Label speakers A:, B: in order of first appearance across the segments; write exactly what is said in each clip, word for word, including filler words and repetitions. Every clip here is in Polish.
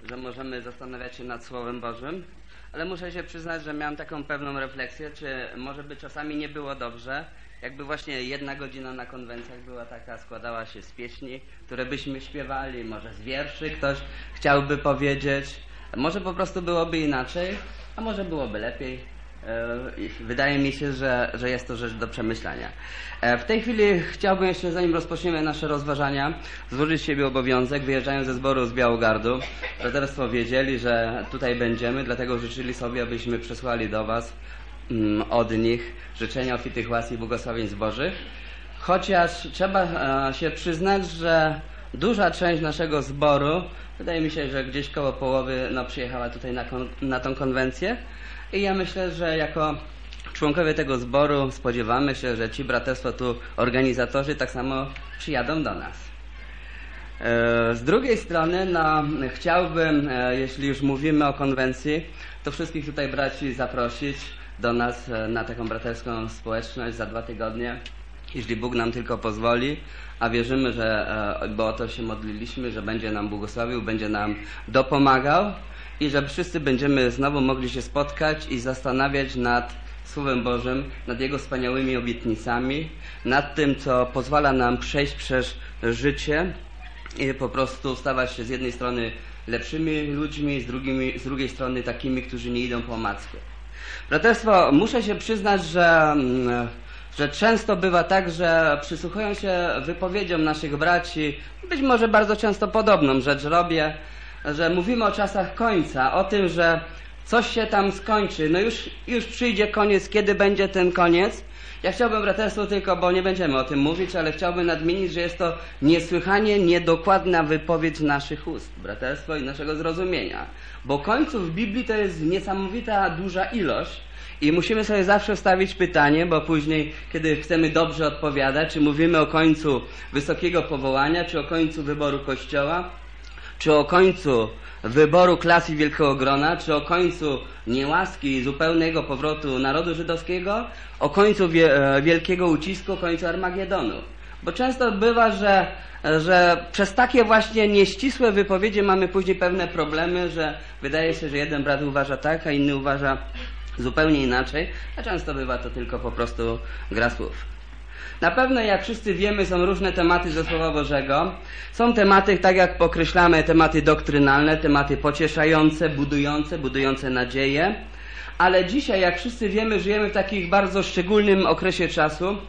A: że możemy zastanawiać się nad Słowem Bożym, ale muszę się przyznać, że miałem taką pewną refleksję, czy może by czasami nie było dobrze, jakby właśnie jedna godzina na konwencjach była taka, składała się z pieśni, które byśmy śpiewali, może z wierszy ktoś chciałby powiedzieć, może po prostu byłoby inaczej, a może byłoby lepiej. Wydaje mi się, że, że jest to rzecz do przemyślenia. W tej chwili chciałbym jeszcze, zanim rozpoczniemy nasze rozważania, złożyć z siebie obowiązek. Wyjeżdżając ze zboru z Białogardu, braterstwo wiedzieli, że tutaj będziemy, dlatego życzyli sobie, abyśmy przesłali do Was mm, od nich życzenia obfitych łask i błogosławieństw Bożych. Chociaż trzeba e, się przyznać, że duża część naszego zboru, wydaje mi się, że gdzieś koło połowy no, przyjechała tutaj na, kon, na tą konwencję. I ja myślę, że jako członkowie tego zboru spodziewamy się, że ci braterstwo tu, organizatorzy, tak samo przyjadą do nas. Z drugiej strony, no, chciałbym, jeśli już mówimy o konwencji, to wszystkich tutaj braci zaprosić do nas na taką braterską społeczność za dwa tygodnie, jeśli Bóg nam tylko pozwoli, a wierzymy, że, bo o to się modliliśmy, że będzie nam błogosławił, będzie nam dopomagał, i że wszyscy będziemy znowu mogli się spotkać i zastanawiać nad Słowem Bożym, nad Jego wspaniałymi obietnicami, nad tym, co pozwala nam przejść przez życie i po prostu stawać się z jednej strony lepszymi ludźmi, z, drugimi, z drugiej strony takimi, którzy nie idą po omacku. Braterstwo, muszę się przyznać, że, że często bywa tak, że przysłuchując się wypowiedziom naszych braci, być może bardzo często podobną rzecz robię, że mówimy o czasach końca, o tym, że coś się tam skończy, no już, już przyjdzie koniec, kiedy będzie ten koniec. Ja chciałbym, braterstwo, tylko, bo nie będziemy o tym mówić, ale chciałbym nadmienić, że jest to niesłychanie niedokładna wypowiedź naszych ust, braterstwo, i naszego zrozumienia. Bo końców w Biblii to jest niesamowita duża ilość i musimy sobie zawsze stawić pytanie, bo później, kiedy chcemy dobrze odpowiadać, czy mówimy o końcu wysokiego powołania, czy o końcu wyboru Kościoła, czy o końcu wyboru klasy wielkiego grona, czy o końcu niełaski i zupełnego powrotu narodu żydowskiego, o końcu wie, wielkiego ucisku, o końcu Armagedonu. Bo często bywa, że, że przez takie właśnie nieścisłe wypowiedzi mamy później pewne problemy, że wydaje się, że jeden brat uważa tak, a inny uważa zupełnie inaczej, a często bywa to tylko po prostu gra słów. Na pewno, jak wszyscy wiemy, są różne tematy ze Słowa Bożego. Są tematy, tak jak określamy, tematy doktrynalne, tematy pocieszające, budujące, budujące nadzieję. Ale dzisiaj, jak wszyscy wiemy, żyjemy w takim bardzo szczególnym okresie czasu.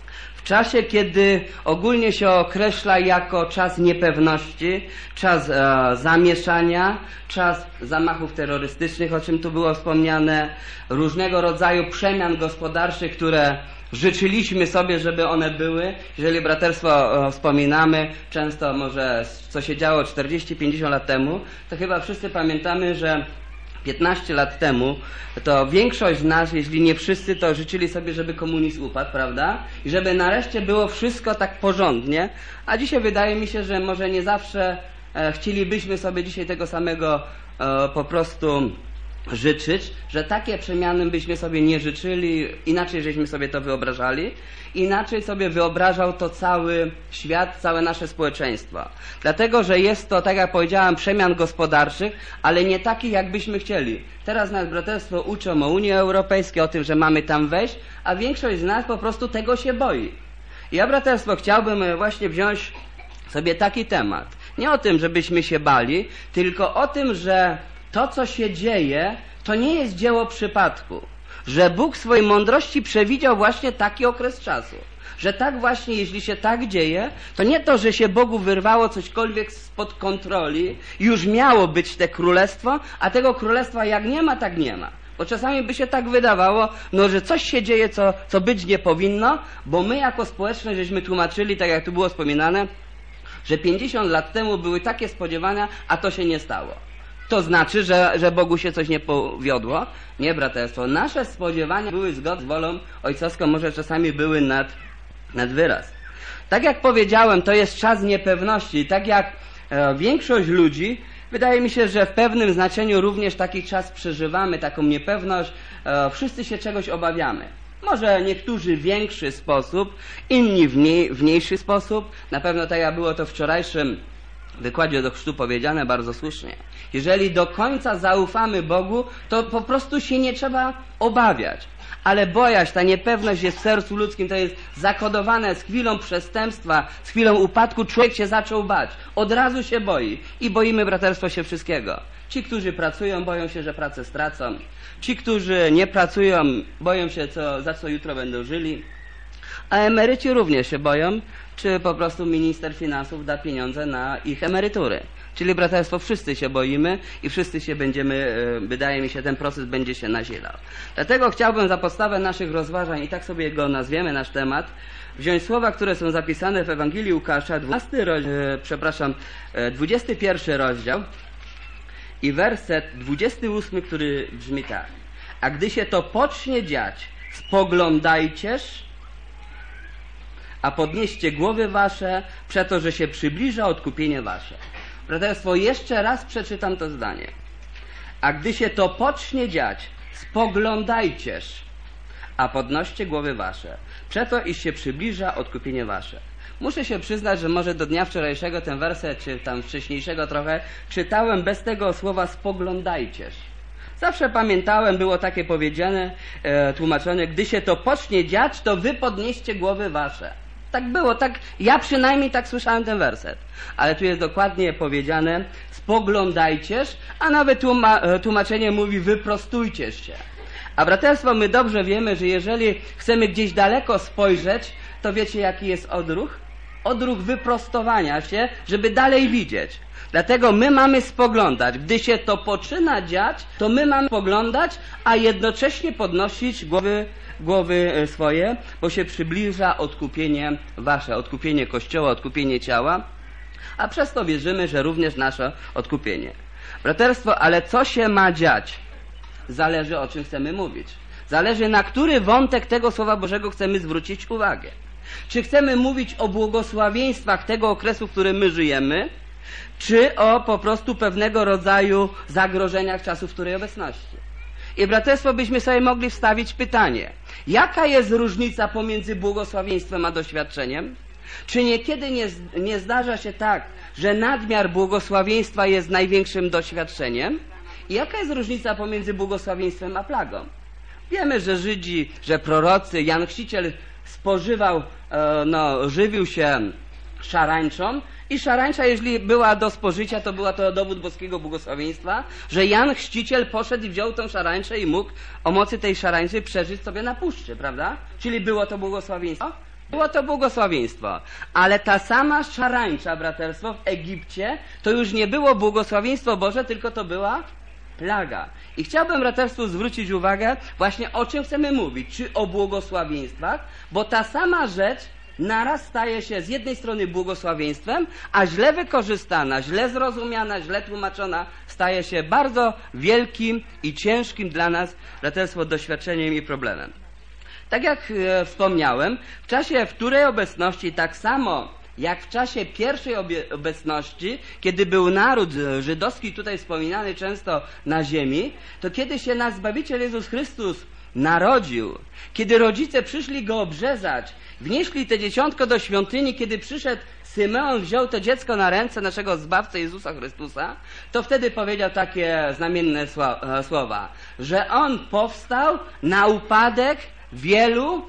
A: W czasie, kiedy ogólnie się określa jako czas niepewności, czas e, zamieszania, czas zamachów terrorystycznych, o czym tu było wspomniane, różnego rodzaju przemian gospodarczych, które życzyliśmy sobie, żeby one były. Jeżeli braterstwo wspominamy, często może co się działo czterdzieści pięćdziesiąt lat temu, to chyba wszyscy pamiętamy, że piętnaście lat temu to większość z nas, jeśli nie wszyscy, to życzyli sobie, żeby komunizm upadł, prawda? I żeby nareszcie było wszystko tak porządnie. A dzisiaj wydaje mi się, że może nie zawsze e, chcielibyśmy sobie dzisiaj tego samego e, po prostu życzyć, że takie przemiany byśmy sobie nie życzyli, inaczej żeśmy sobie to wyobrażali, inaczej sobie wyobrażał to cały świat, całe nasze społeczeństwo. Dlatego, że jest to, tak jak powiedziałem, przemian gospodarczych, ale nie takich, jak byśmy chcieli. Teraz nas braterstwo uczą o Unii Europejskiej, o tym, że mamy tam wejść, a większość z nas po prostu tego się boi. I ja, braterstwo, chciałbym właśnie wziąć sobie taki temat. Nie o tym, żebyśmy się bali, tylko o tym, że to, co się dzieje, to nie jest dzieło przypadku. Że Bóg w swojej mądrości przewidział właśnie taki okres czasu. Że tak właśnie, jeśli się tak dzieje, to nie to, że się Bogu wyrwało cośkolwiek spod kontroli, już miało być te królestwo, a tego królestwa jak nie ma, tak nie ma. Bo czasami by się tak wydawało, no, że coś się dzieje, co, co być nie powinno, bo my jako społeczność żeśmy tłumaczyli, tak jak tu było wspominane, że pięćdziesiąt lat temu były takie spodziewania, a to się nie stało. To znaczy, że, że Bogu się coś nie powiodło? Nie, braterstwo. Nasze spodziewania były zgodne z wolą ojcowską, może czasami były nad, nad wyraz. Tak jak powiedziałem, to jest czas niepewności. Tak jak e, większość ludzi, wydaje mi się, że w pewnym znaczeniu również taki czas przeżywamy, taką niepewność. E, wszyscy się czegoś obawiamy. Może niektórzy w większy sposób, inni w, mniej, w mniejszy sposób. Na pewno tak jak było to wczorajszym w wykładzie do chrztu powiedziane bardzo słusznie. Jeżeli do końca zaufamy Bogu, to po prostu się nie trzeba obawiać. Ale bojaźń, ta niepewność jest w sercu ludzkim, to jest zakodowane z chwilą przestępstwa, z chwilą upadku. Człowiek się zaczął bać, od razu się boi i boimy, braterstwo, się wszystkiego. Ci, którzy pracują, boją się, że pracę stracą. Ci, którzy nie pracują, boją się, co, za co jutro będą żyli. A emeryci również się boją, czy po prostu minister finansów da pieniądze na ich emerytury. Czyli, braterstwo, wszyscy się boimy i wszyscy się będziemy, wydaje mi się, ten proces będzie się nasilał. Dlatego chciałbym za podstawę naszych rozważań, i tak sobie go nazwiemy, nasz temat, wziąć słowa, które są zapisane w Ewangelii Łukasza, dwunasty rozdział, przepraszam, dwudziesty pierwszy rozdział i werset dwudziesty ósmy, który brzmi tak. A gdy się to pocznie dziać, spoglądajcież, a podnieście głowy wasze, przeto, że się przybliża odkupienie wasze. Braterstwo, jeszcze raz przeczytam to zdanie. A gdy się to pocznie dziać, spoglądajcież, a podnoście głowy wasze, przeto iż się przybliża odkupienie wasze. Muszę się przyznać, że może do dnia wczorajszego ten werset, czy tam wcześniejszego trochę, czytałem bez tego słowa spoglądajcież. Zawsze pamiętałem, było takie powiedziane, e, tłumaczone, gdy się to pocznie dziać, to wy podnieście głowy wasze. Tak było, tak, ja przynajmniej tak słyszałem ten werset. Ale tu jest dokładnie powiedziane, spoglądajcież, a nawet tłuma, tłumaczenie mówi, wyprostujcież się. A braterstwo, my dobrze wiemy, że jeżeli chcemy gdzieś daleko spojrzeć, to wiecie, jaki jest odruch? Odruch wyprostowania się, żeby dalej widzieć. Dlatego my mamy spoglądać. Gdy się to poczyna dziać, to my mamy spoglądać, a jednocześnie podnosić głowy, głowy swoje, bo się przybliża odkupienie wasze, odkupienie Kościoła, odkupienie ciała, a przez to wierzymy, że również nasze odkupienie. Braterstwo, ale co się ma dziać? Zależy, o czym chcemy mówić. Zależy, na który wątek tego Słowa Bożego chcemy zwrócić uwagę. Czy chcemy mówić o błogosławieństwach tego okresu, w którym my żyjemy, czy o po prostu pewnego rodzaju zagrożeniach czasów której obecności. I braterstwo, byśmy sobie mogli wstawić pytanie, jaka jest różnica pomiędzy błogosławieństwem a doświadczeniem? Czy niekiedy nie, nie zdarza się tak, że nadmiar błogosławieństwa jest największym doświadczeniem? I jaka jest różnica pomiędzy błogosławieństwem a plagą? Wiemy, że Żydzi, że prorocy, Jan Chrzciciel spożywał, e, no, żywił się szarańczą i szarańcza, jeżeli była do spożycia, to była to dowód boskiego błogosławieństwa, że Jan Chrzciciel poszedł i wziął tą szarańczę i mógł o mocy tej szarańczy przeżyć sobie na puszczy, prawda? Czyli było to błogosławieństwo? Było to błogosławieństwo, ale ta sama szarańcza, braterstwo, w Egipcie, to już nie było błogosławieństwo Boże, tylko to była plaga. I chciałbym, braterstwu, zwrócić uwagę właśnie, o czym chcemy mówić. Czy o błogosławieństwach, bo ta sama rzecz naraz staje się z jednej strony błogosławieństwem, a źle wykorzystana, źle zrozumiana, źle tłumaczona staje się bardzo wielkim i ciężkim dla nas, braterstwo, doświadczeniem i problemem. Tak jak e, wspomniałem, w czasie wtórej obecności, tak samo jak w czasie pierwszej obecności, kiedy był naród żydowski, tutaj wspominany często na ziemi, to kiedy się nasz Zbawiciel Jezus Chrystus narodził, kiedy rodzice przyszli Go obrzezać, wnieśli te dzieciątko do świątyni, kiedy przyszedł Symeon, wziął to dziecko na ręce naszego Zbawcy Jezusa Chrystusa, to wtedy powiedział takie znamienne słowa, że On powstał na upadek wielu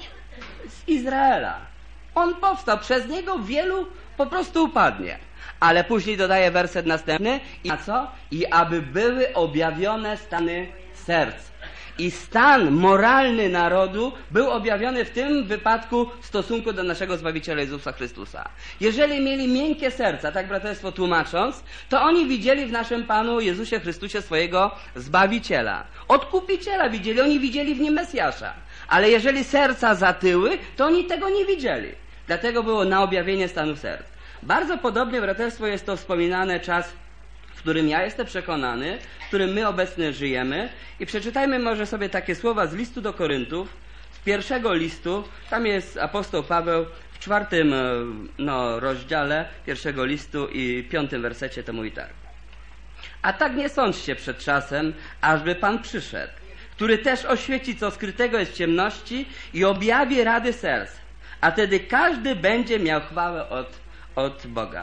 A: z Izraela. On powstał, przez Niego wielu po prostu upadnie. Ale później dodaje werset następny, i na co? I aby były objawione stany serc. I stan moralny narodu był objawiony w tym wypadku w stosunku do naszego Zbawiciela Jezusa Chrystusa. Jeżeli mieli miękkie serca, tak braterstwo tłumacząc, to oni widzieli w naszym Panu Jezusie Chrystusie swojego Zbawiciela. Odkupiciela widzieli, oni widzieli w Nim Mesjasza. Ale jeżeli serca zatyły, to oni tego nie widzieli. Dlatego było na objawienie stanu serc. Bardzo podobnie, braterstwo, jest to wspominane czas, w którym ja jestem przekonany, w którym my obecnie żyjemy. I przeczytajmy może sobie takie słowa z listu do Koryntów, z pierwszego listu. Tam jest apostoł Paweł w czwartym no, rozdziale pierwszego listu i piątym wersecie to mówi tak. A tak nie sądźcie przed czasem, ażby Pan przyszedł, który też oświeci, co skrytego jest w ciemności i objawi rady serc. A wtedy każdy będzie miał chwałę od, od Boga.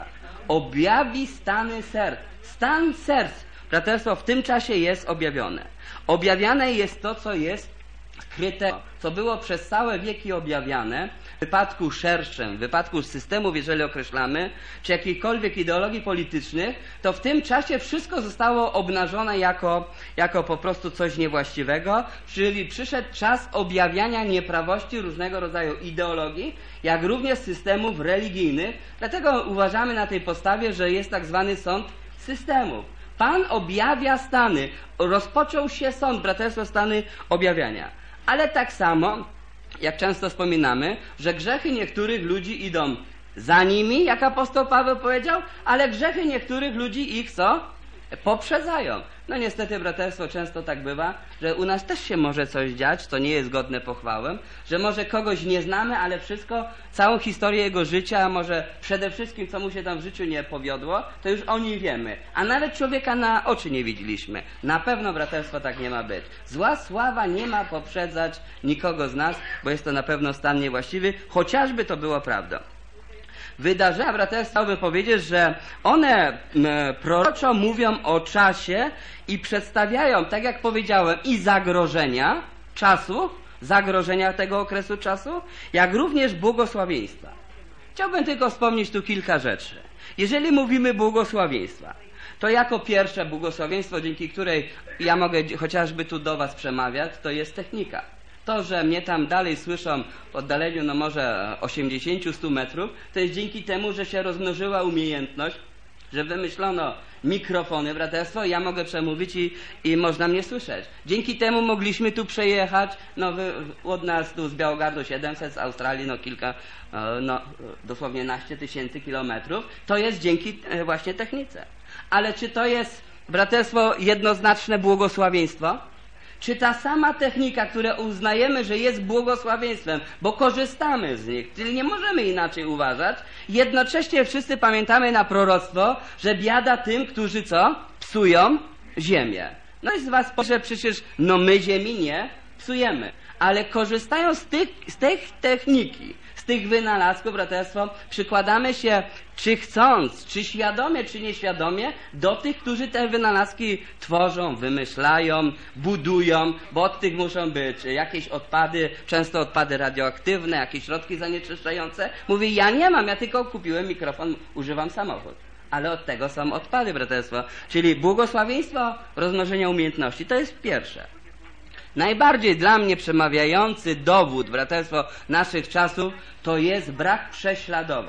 A: objawi stany serc. Stan serc, braterstwo, w tym czasie jest objawione. Objawiane jest to, co jest skryte, co było przez całe wieki objawiane. W wypadku szerszym, w wypadku systemów, jeżeli określamy, czy jakichkolwiek ideologii politycznych, to w tym czasie wszystko zostało obnażone jako, jako po prostu coś niewłaściwego, czyli przyszedł czas objawiania nieprawości różnego rodzaju ideologii, jak również systemów religijnych. Dlatego uważamy na tej podstawie, że jest tak zwany sąd systemów. Pan objawia stany. Rozpoczął się sąd, braterstwo, stany objawiania. Ale tak samo, jak często wspominamy, że grzechy niektórych ludzi idą za nimi, jak apostoł Paweł powiedział, ale grzechy niektórych ludzi ich co? Poprzedzają. No niestety, braterstwo, często tak bywa, że u nas też się może coś dziać, co nie jest godne pochwałę, że może kogoś nie znamy, ale wszystko, całą historię jego życia, a może przede wszystkim, co mu się tam w życiu nie powiodło, to już o nim wiemy. A nawet człowieka na oczy nie widzieliśmy. Na pewno, braterstwo, tak nie ma być. Zła sława nie ma poprzedzać nikogo z nas, bo jest to na pewno stan niewłaściwy, chociażby to było prawdą. Wydarzenia, braterstwo, chciałbym powiedzieć, że one proroczo mówią o czasie i przedstawiają, tak jak powiedziałem, i zagrożenia czasu, zagrożenia tego okresu czasu, jak również błogosławieństwa. Chciałbym tylko wspomnieć tu kilka rzeczy. Jeżeli mówimy błogosławieństwa, to jako pierwsze błogosławieństwo, dzięki której ja mogę chociażby tu do was przemawiać, to jest technika. To, że mnie tam dalej słyszą w oddaleniu no może osiemdziesiąt do stu metrów, to jest dzięki temu, że się rozmnożyła umiejętność, że wymyślono mikrofony, braterstwo, i ja mogę przemówić i, i można mnie słyszeć. Dzięki temu mogliśmy tu przejechać, no wy, od nas tu z Białogardu siedemset, z Australii no kilka, no dosłownie naście tysięcy kilometrów. To jest dzięki właśnie technice. Ale czy to jest, braterstwo, jednoznaczne błogosławieństwo? Czy ta sama technika, która uznajemy, że jest błogosławieństwem, bo korzystamy z nich, czyli nie możemy inaczej uważać, jednocześnie wszyscy pamiętamy na proroctwo, że biada tym, którzy co? Psują ziemię. No i z was powie, przecież no my ziemi nie psujemy, ale korzystają z, tych, z tej techniki, z tych wynalazków, braterstwo, przykładamy się, czy chcąc, czy świadomie, czy nieświadomie, do tych, którzy te wynalazki tworzą, wymyślają, budują, bo od tych muszą być jakieś odpady, często odpady radioaktywne, jakieś środki zanieczyszczające. Mówi, ja nie mam, ja tylko kupiłem mikrofon, używam samochód. Ale od tego są odpady, braterstwo. Czyli błogosławieństwo rozmnożenia umiejętności, to jest pierwsze. Najbardziej dla mnie przemawiający dowód, braterstwo, naszych czasów, to jest brak prześladowań.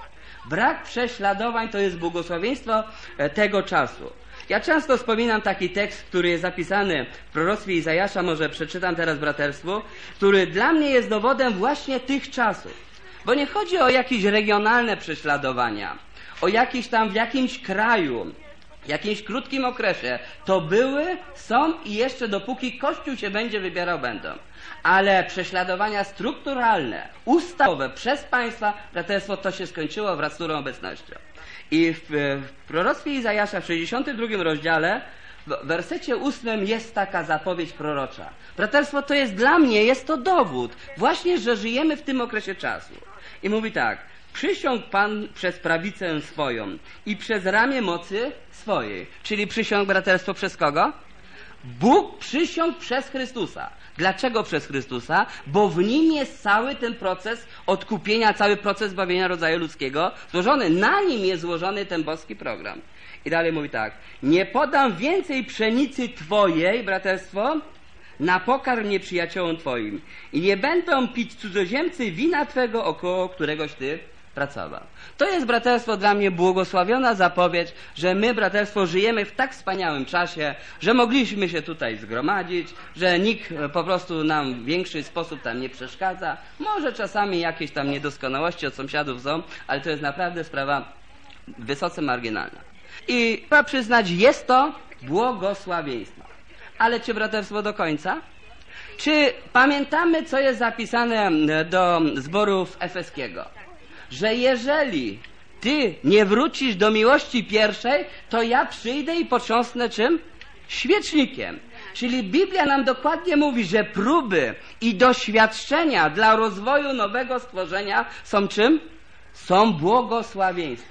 A: Brak prześladowań to jest błogosławieństwo tego czasu. Ja często wspominam taki tekst, który jest zapisany w proroctwie Izajasza, może przeczytam teraz braterstwu, który dla mnie jest dowodem właśnie tych czasów. Bo nie chodzi o jakieś regionalne prześladowania, o jakieś tam w jakimś kraju, w jakimś krótkim okresie. To były, są i jeszcze dopóki Kościół się będzie wybierał, będą. Ale prześladowania strukturalne, ustawowe przez państwa, braterstwo, to się skończyło wraz z którą obecnością. I w, w proroctwie Izajasza w sześćdziesiątym drugim rozdziale w wersecie ósmym jest taka zapowiedź prorocza. Braterstwo, to jest dla mnie, jest to dowód właśnie, że żyjemy w tym okresie czasu. I mówi tak: przysiągł Pan przez prawicę swoją i przez ramię mocy swojej. Czyli przysiągł, braterstwo, przez kogo? Bóg przysiągł przez Chrystusa. Dlaczego przez Chrystusa? Bo w Nim jest cały ten proces odkupienia, cały proces zbawienia rodzaju ludzkiego złożony. Na Nim jest złożony ten boski program. I dalej mówi tak: nie podam więcej pszenicy Twojej, braterstwo, na pokarm nieprzyjaciołom Twoim. I nie będą pić cudzoziemcy wina Twego, około któregoś Ty pracował. To jest, braterstwo, dla mnie błogosławiona zapowiedź, że my, braterstwo, żyjemy w tak wspaniałym czasie, że mogliśmy się tutaj zgromadzić, że nikt po prostu nam w większy sposób tam nie przeszkadza. Może czasami jakieś tam niedoskonałości od sąsiadów są, ale to jest naprawdę sprawa wysoce marginalna. I trzeba przyznać, jest to błogosławieństwo. Ale czy, braterstwo, do końca? Czy pamiętamy, co jest zapisane do zborów efeskiego? Że jeżeli ty nie wrócisz do miłości pierwszej, to ja przyjdę i potrząsnę czym? Świecznikiem. Czyli Biblia nam dokładnie mówi, że próby i doświadczenia dla rozwoju nowego stworzenia są czym? Są błogosławieństwem.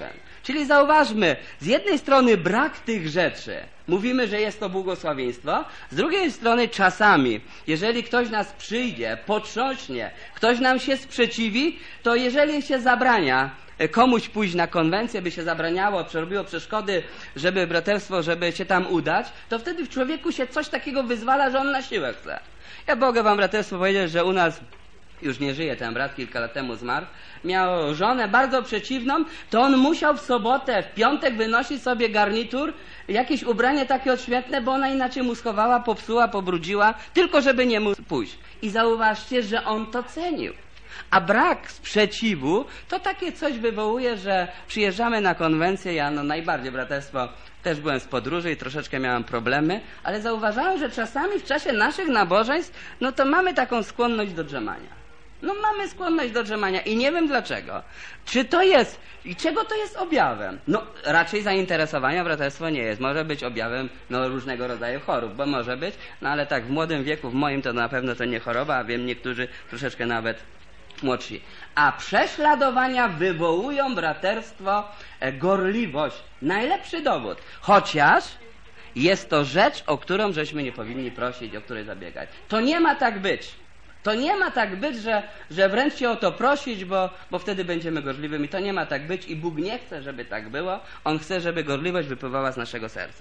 A: Czyli zauważmy, z jednej strony brak tych rzeczy, mówimy, że jest to błogosławieństwo, z drugiej strony czasami, jeżeli ktoś nas przyjdzie, potrząśnie, ktoś nam się sprzeciwi, to jeżeli się zabrania komuś pójść na konwencję, by się zabraniało, przerobiło przeszkody, żeby braterstwo, żeby się tam udać, to wtedy w człowieku się coś takiego wyzwala, że on na siłę chce. Ja mogę wam, braterstwo, powiedzieć, że u nas już nie żyje ten brat, kilka lat temu zmarł, miał żonę bardzo przeciwną, to on musiał w sobotę, w piątek wynosić sobie garnitur, jakieś ubranie takie odświetne, bo ona inaczej mu schowała, popsuła, pobrudziła, tylko żeby nie mógł pójść. I zauważcie, że on to cenił. A brak sprzeciwu to takie coś wywołuje, że przyjeżdżamy na konwencję, ja no najbardziej, braterstwo, też byłem z podróży i troszeczkę miałem problemy, ale zauważałem, że czasami w czasie naszych nabożeństw, no to mamy taką skłonność do drzemania. No mamy skłonność do drzemania i nie wiem dlaczego. Czy to jest, i czego to jest objawem? No raczej zainteresowania braterstwo nie jest. Może być objawem no, różnego rodzaju chorób, bo może być, no ale tak w młodym wieku, w moim to na pewno to nie choroba, a wiem niektórzy troszeczkę nawet młodsi. A prześladowania wywołują braterstwo e, gorliwość. Najlepszy dowód. Chociaż jest to rzecz, o którą żeśmy nie powinni prosić, o której zabiegać. To nie ma tak być. To nie ma tak być, że, że wręcz się o to prosić, bo, bo wtedy będziemy gorliwymi. To nie ma tak być i Bóg nie chce, żeby tak było. On chce, żeby gorliwość wypływała z naszego serca.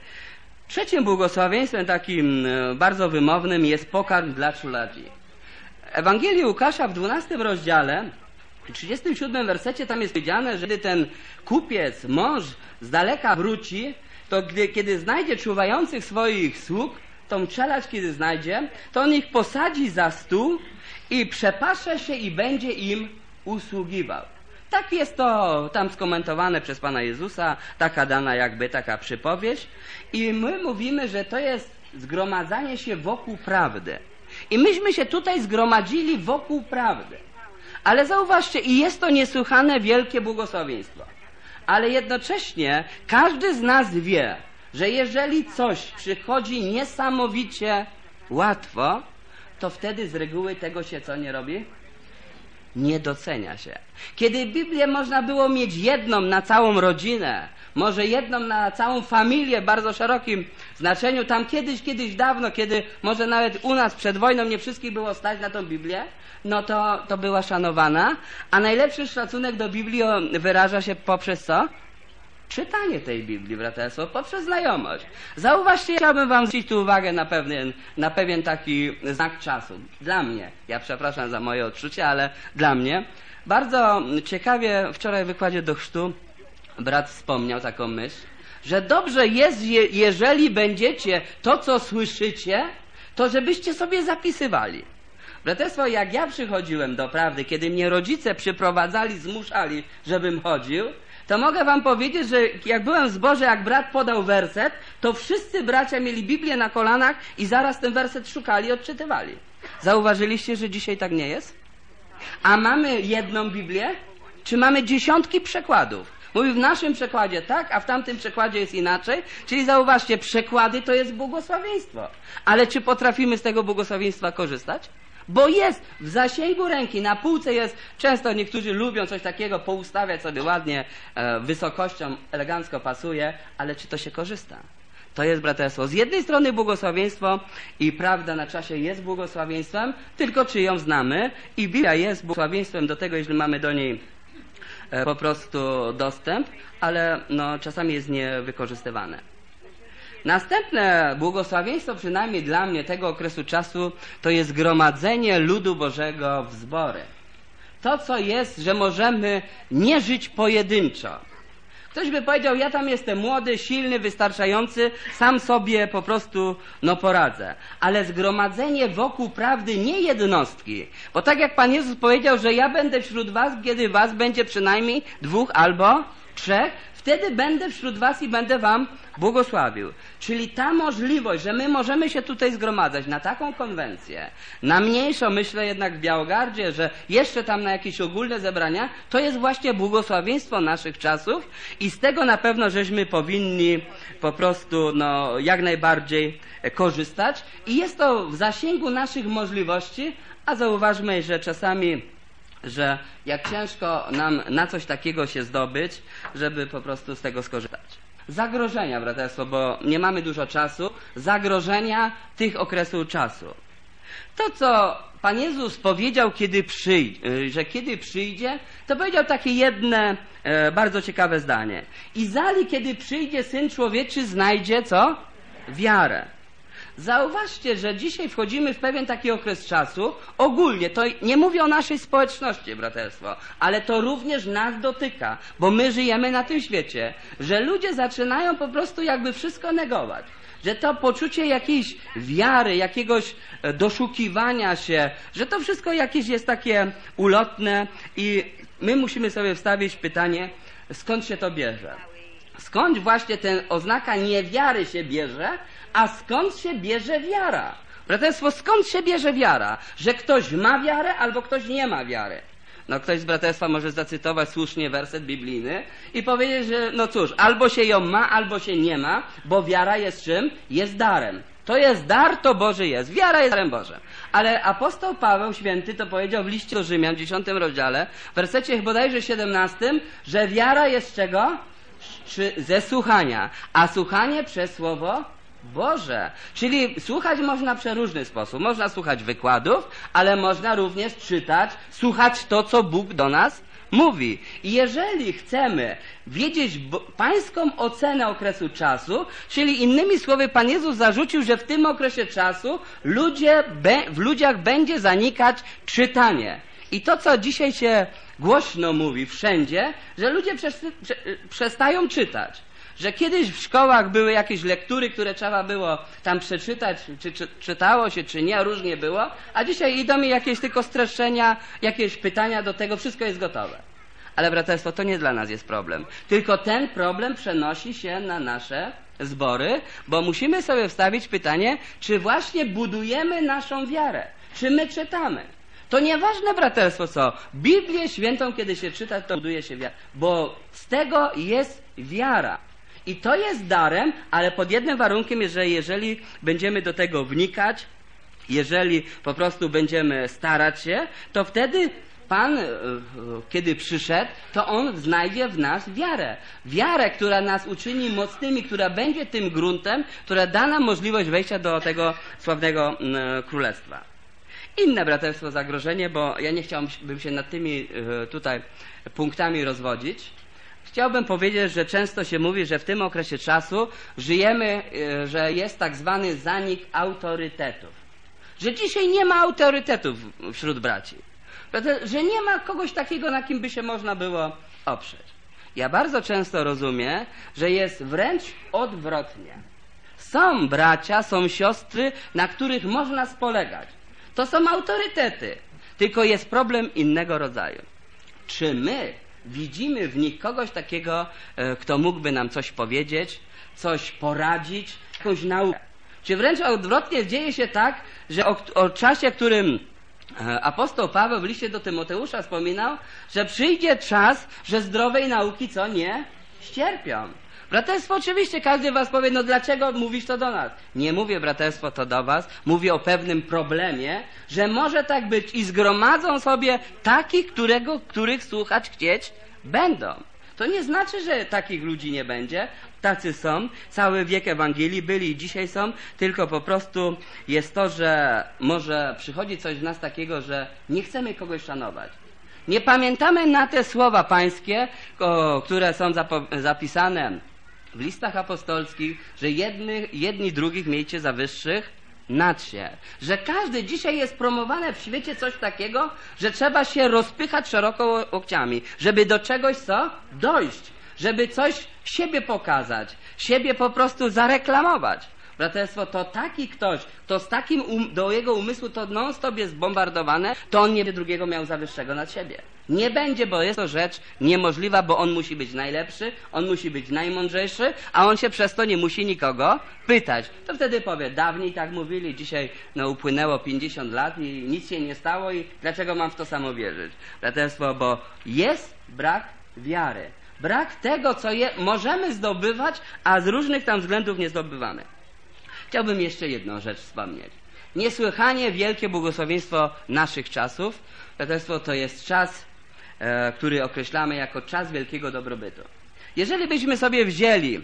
A: Trzecim błogosławieństwem takim bardzo wymownym jest pokarm dla czuladzi. Ewangelii Łukasza w dwunastym rozdziale, w trzydziestym siódmym wersecie tam jest powiedziane, że gdy ten kupiec, mąż z daleka wróci, to gdy, kiedy znajdzie czuwających swoich sług, tą czeladź kiedy znajdzie, to on ich posadzi za stół i przepasze się i będzie im usługiwał. Tak jest to tam skomentowane przez Pana Jezusa, taka dana jakby taka przypowieść. I my mówimy, że to jest zgromadzanie się wokół prawdy. I myśmy się tutaj zgromadzili wokół prawdy. Ale zauważcie, i jest to niesłychane wielkie błogosławieństwo. Ale jednocześnie każdy z nas wie, że jeżeli coś przychodzi niesamowicie łatwo, to wtedy z reguły tego się co nie robi? Nie docenia się. Kiedy Biblię można było mieć jedną na całą rodzinę, może jedną na całą familię w bardzo szerokim znaczeniu, tam kiedyś, kiedyś dawno, kiedy może nawet u nas przed wojną nie wszystkich było stać na tą Biblię, no to, to była szanowana, a najlepszy szacunek do Biblii wyraża się poprzez co? Czytanie tej Biblii, braterstwo, poprzez znajomość. Zauważcie, chciałbym wam zwrócić tu uwagę na pewien, na pewien taki znak czasu. Dla mnie, ja przepraszam za moje odczucia, ale dla mnie, bardzo ciekawie wczoraj w wykładzie do chrztu brat wspomniał taką myśl, że dobrze jest, je, jeżeli będziecie to, co słyszycie, to żebyście sobie zapisywali. Braterstwo, jak ja przychodziłem do prawdy, kiedy mnie rodzice przyprowadzali, zmuszali, żebym chodził, to mogę wam powiedzieć, że jak byłem w zborze, jak brat podał werset, to wszyscy bracia mieli Biblię na kolanach i zaraz ten werset szukali i odczytywali. Zauważyliście, że dzisiaj tak nie jest? A mamy jedną Biblię? Czy mamy dziesiątki przekładów? Mówi w naszym przekładzie tak, a w tamtym przekładzie jest inaczej. Czyli zauważcie, przekłady to jest błogosławieństwo. Ale czy potrafimy z tego błogosławieństwa korzystać? Bo jest w zasięgu ręki, na półce jest, często niektórzy lubią coś takiego poustawiać sobie ładnie, e, wysokością elegancko pasuje, ale czy to się korzysta? To jest braterstwo. Z jednej strony błogosławieństwo i prawda na czasie jest błogosławieństwem, tylko czy ją znamy i Biblia jest błogosławieństwem do tego, jeżeli mamy do niej e, po prostu dostęp, ale no, czasami jest niewykorzystywane. Następne błogosławieństwo, przynajmniej dla mnie tego okresu czasu, to jest gromadzenie ludu Bożego w zbory. To, co jest, że możemy nie żyć pojedynczo. Ktoś by powiedział, ja tam jestem młody, silny, wystarczający, sam sobie po prostu no poradzę. Ale zgromadzenie wokół prawdy nie jednostki. Bo tak jak Pan Jezus powiedział, że ja będę wśród was, kiedy was będzie przynajmniej dwóch albo trzech, wtedy będę wśród was i będę wam błogosławił. Czyli ta możliwość, że my możemy się tutaj zgromadzać na taką konwencję, na mniejszą, myślę jednak w Białogardzie, że jeszcze tam na jakieś ogólne zebrania, to jest właśnie błogosławieństwo naszych czasów i z tego na pewno żeśmy powinni po prostu no, jak najbardziej korzystać i jest to w zasięgu naszych możliwości, a zauważmy, że czasami że jak ciężko nam na coś takiego się zdobyć, żeby po prostu z tego skorzystać. Zagrożenia, braterstwo, bo nie mamy dużo czasu, zagrożenia tych okresów czasu. To, co Pan Jezus powiedział, kiedy przyjdzie, że kiedy przyjdzie, to powiedział takie jedne e, bardzo ciekawe zdanie. I zali, kiedy przyjdzie Syn Człowieczy, znajdzie co? Wiarę. Zauważcie, że dzisiaj wchodzimy w pewien taki okres czasu, ogólnie, to nie mówię o naszej społeczności, braterstwo, ale to również nas dotyka, bo my żyjemy na tym świecie, że ludzie zaczynają po prostu jakby wszystko negować. Że to poczucie jakiejś wiary, jakiegoś doszukiwania się, że to wszystko jakieś jest takie ulotne i my musimy sobie wstawić pytanie, skąd się to bierze? Skąd właśnie ten oznaka niewiary się bierze, a skąd się bierze wiara? Braterstwo, skąd się bierze wiara? Że ktoś ma wiarę albo ktoś nie ma wiary. No ktoś z braterstwa może zacytować słusznie werset biblijny i powiedzieć, że no cóż, albo się ją ma, albo się nie ma, bo wiara jest czym? Jest darem. To jest dar, to Boży jest. Wiara jest darem Bożym. Ale apostoł Paweł Święty to powiedział w liście do Rzymian w dziesiątym rozdziale, w wersecie bodajże siedemnastym, że wiara jest czego? Czy ze słuchania, a słuchanie przez Słowo Boże. Czyli słuchać można w przeróżny sposób. Można słuchać wykładów, ale można również czytać, słuchać to, co Bóg do nas mówi. I jeżeli chcemy wiedzieć pańską ocenę okresu czasu, czyli innymi słowy Pan Jezus zarzucił, że w tym okresie czasu ludzie, w ludziach będzie zanikać czytanie. I to, co dzisiaj się głośno mówi wszędzie, że ludzie przestają czytać. Że kiedyś w szkołach były jakieś lektury, które trzeba było tam przeczytać, czy, czy czytało się, czy nie, różnie było, a dzisiaj idą mi jakieś tylko streszczenia, jakieś pytania do tego, wszystko jest gotowe. Ale braterstwo, to nie dla nas jest problem. Tylko ten problem przenosi się na nasze zbory, bo musimy sobie wstawić pytanie, czy właśnie budujemy naszą wiarę, czy my czytamy. To nieważne, braterstwo, co. Biblię Świętą, kiedy się czyta, to buduje się wiara, bo z tego jest wiara. I to jest darem, ale pod jednym warunkiem, że jeżeli będziemy do tego wnikać, jeżeli po prostu będziemy starać się, to wtedy Pan, kiedy przyszedł, to On znajdzie w nas wiarę. Wiarę, która nas uczyni mocnymi, która będzie tym gruntem, która da nam możliwość wejścia do tego sławnego królestwa. Inne, braterstwo, zagrożenie, bo ja nie chciałbym się nad tymi tutaj punktami rozwodzić. Chciałbym powiedzieć, że często się mówi, że w tym okresie czasu żyjemy, że jest tak zwany zanik autorytetów. Że dzisiaj nie ma autorytetów wśród braci. Że nie ma kogoś takiego, na kim by się można było oprzeć. Ja bardzo często rozumiem, że jest wręcz odwrotnie. Są bracia, są siostry, na których można spolegać. To są autorytety. Tylko jest problem innego rodzaju. Czy my widzimy w nich kogoś takiego, kto mógłby nam coś powiedzieć, coś poradzić, jakąś naukę? Czy wręcz odwrotnie dzieje się tak, że o, o czasie, którym apostoł Paweł w liście do Tymoteusza wspominał, że przyjdzie czas, że zdrowej nauki co nie ścierpią. Braterstwo, oczywiście każdy was powie, no dlaczego mówisz to do nas? Nie mówię, braterstwo, to do was. Mówię o pewnym problemie, że może tak być i zgromadzą sobie takich, którego, których słuchać chcieć będą. To nie znaczy, że takich ludzi nie będzie. Tacy są. Cały wiek Ewangelii byli i dzisiaj są. Tylko po prostu jest to, że może przychodzi coś w nas takiego, że nie chcemy kogoś szanować. Nie pamiętamy na te słowa pańskie, o, które są zapisane w listach apostolskich, że jedni, jedni drugich miejcie za wyższych nad się. Że każdy dzisiaj jest promowane w świecie coś takiego, że trzeba się rozpychać szeroko łokciami, żeby do czegoś co? Dojść. Żeby coś siebie pokazać, siebie po prostu zareklamować. Braterstwo, to taki ktoś, kto z takim um, do jego umysłu to non-stop jest bombardowane, to on nie będzie drugiego miał za wyższego nad siebie. Nie będzie, bo jest to rzecz niemożliwa, bo on musi być najlepszy, on musi być najmądrzejszy, a on się przez to nie musi nikogo pytać. To wtedy powie, dawniej tak mówili, dzisiaj no, upłynęło pięćdziesiąt lat i nic się nie stało i dlaczego mam w to samo wierzyć? Braterstwo, bo jest brak wiary. Brak tego, co je, możemy zdobywać, a z różnych tam względów nie zdobywamy. Chciałbym jeszcze jedną rzecz wspomnieć. niesłychanie wielkie błogosławieństwo naszych czasów. Braterstwo, to jest czas, e, który określamy jako czas wielkiego dobrobytu. Jeżeli byśmy sobie wzięli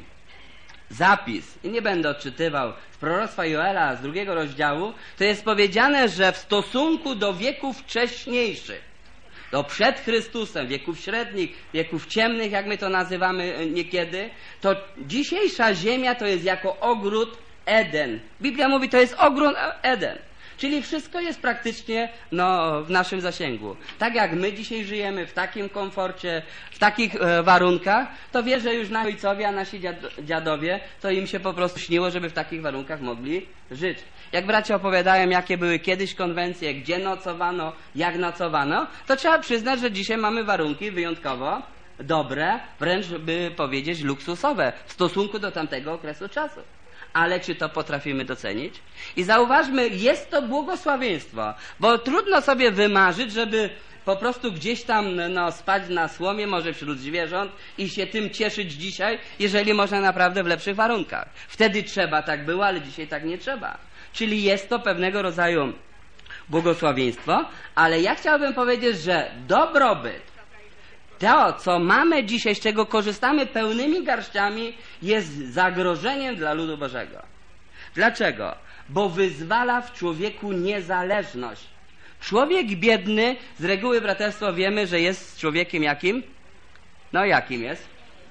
A: zapis, i nie będę odczytywał, z proroctwa Joela z drugiego rozdziału, to jest powiedziane, że w stosunku do wieków wcześniejszych, do przed Chrystusem, wieków średnich, wieków ciemnych, jak my to nazywamy niekiedy, to dzisiejsza ziemia to jest jako ogród Eden. Biblia mówi, to jest ogród Eden. Czyli wszystko jest praktycznie no, w naszym zasięgu. Tak jak my dzisiaj żyjemy w takim komforcie, w takich e, warunkach, to wie, że już nasi ojcowie, a nasi dziad dziadowie, to im się po prostu śniło, żeby w takich warunkach mogli żyć. Jak bracia opowiadają, jakie były kiedyś konwencje, gdzie nocowano, jak nocowano, to trzeba przyznać, że dzisiaj mamy warunki wyjątkowo dobre, wręcz by powiedzieć luksusowe w stosunku do tamtego okresu czasu. Ale czy to potrafimy docenić? I zauważmy, jest to błogosławieństwo, bo trudno sobie wymarzyć, żeby po prostu gdzieś tam no, spać na słomie, może wśród zwierząt i się tym cieszyć dzisiaj, jeżeli można naprawdę w lepszych warunkach. Wtedy trzeba, tak było, ale dzisiaj tak nie trzeba. Czyli jest to pewnego rodzaju błogosławieństwo, ale ja chciałbym powiedzieć, że dobrobyt, to, co mamy dzisiaj, z czego korzystamy pełnymi garściami, jest zagrożeniem dla ludu Bożego. Dlaczego? Bo wyzwala w człowieku niezależność. Człowiek biedny, z reguły, braterstwo, wiemy, że jest człowiekiem jakim? No jakim jest?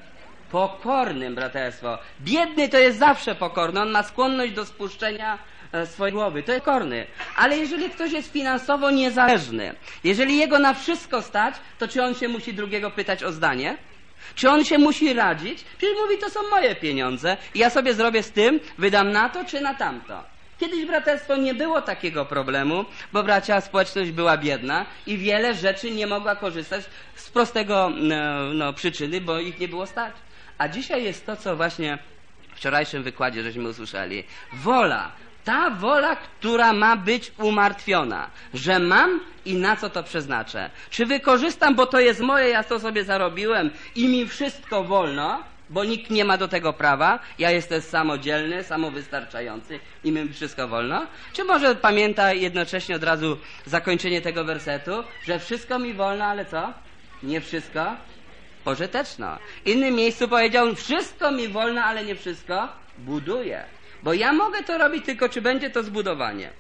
A: Pokornym, braterstwo. Biedny to jest zawsze pokorny, on ma skłonność do spuszczenia swojej głowy, to jest pokorny. Ale jeżeli ktoś jest finansowo niezależny, jeżeli jego na wszystko stać, to czy on się musi drugiego pytać o zdanie? Czy on się musi radzić? Przecież mówi, to są moje pieniądze i ja sobie zrobię z tym, wydam na to czy na tamto. Kiedyś, braterstwo, nie było takiego problemu, bo bracia, społeczność była biedna i wiele rzeczy nie mogła korzystać z prostego no, no, przyczyny, bo ich nie było stać. A dzisiaj jest to, co właśnie w wczorajszym wykładzie żeśmy usłyszeli. Wola. Ta wola, która ma być umartwiona, że mam i na co to przeznaczę. Czy wykorzystam, bo to jest moje, ja to sobie zarobiłem i mi wszystko wolno, bo nikt nie ma do tego prawa, ja jestem samodzielny, samowystarczający i mi wszystko wolno? Czy może pamięta jednocześnie od razu zakończenie tego wersetu, że wszystko mi wolno, ale co? Nie wszystko pożyteczne. W innym miejscu powiedział, wszystko mi wolno, ale nie wszystko buduje. Bo ja mogę to robić, tylko czy będzie to zbudowanie.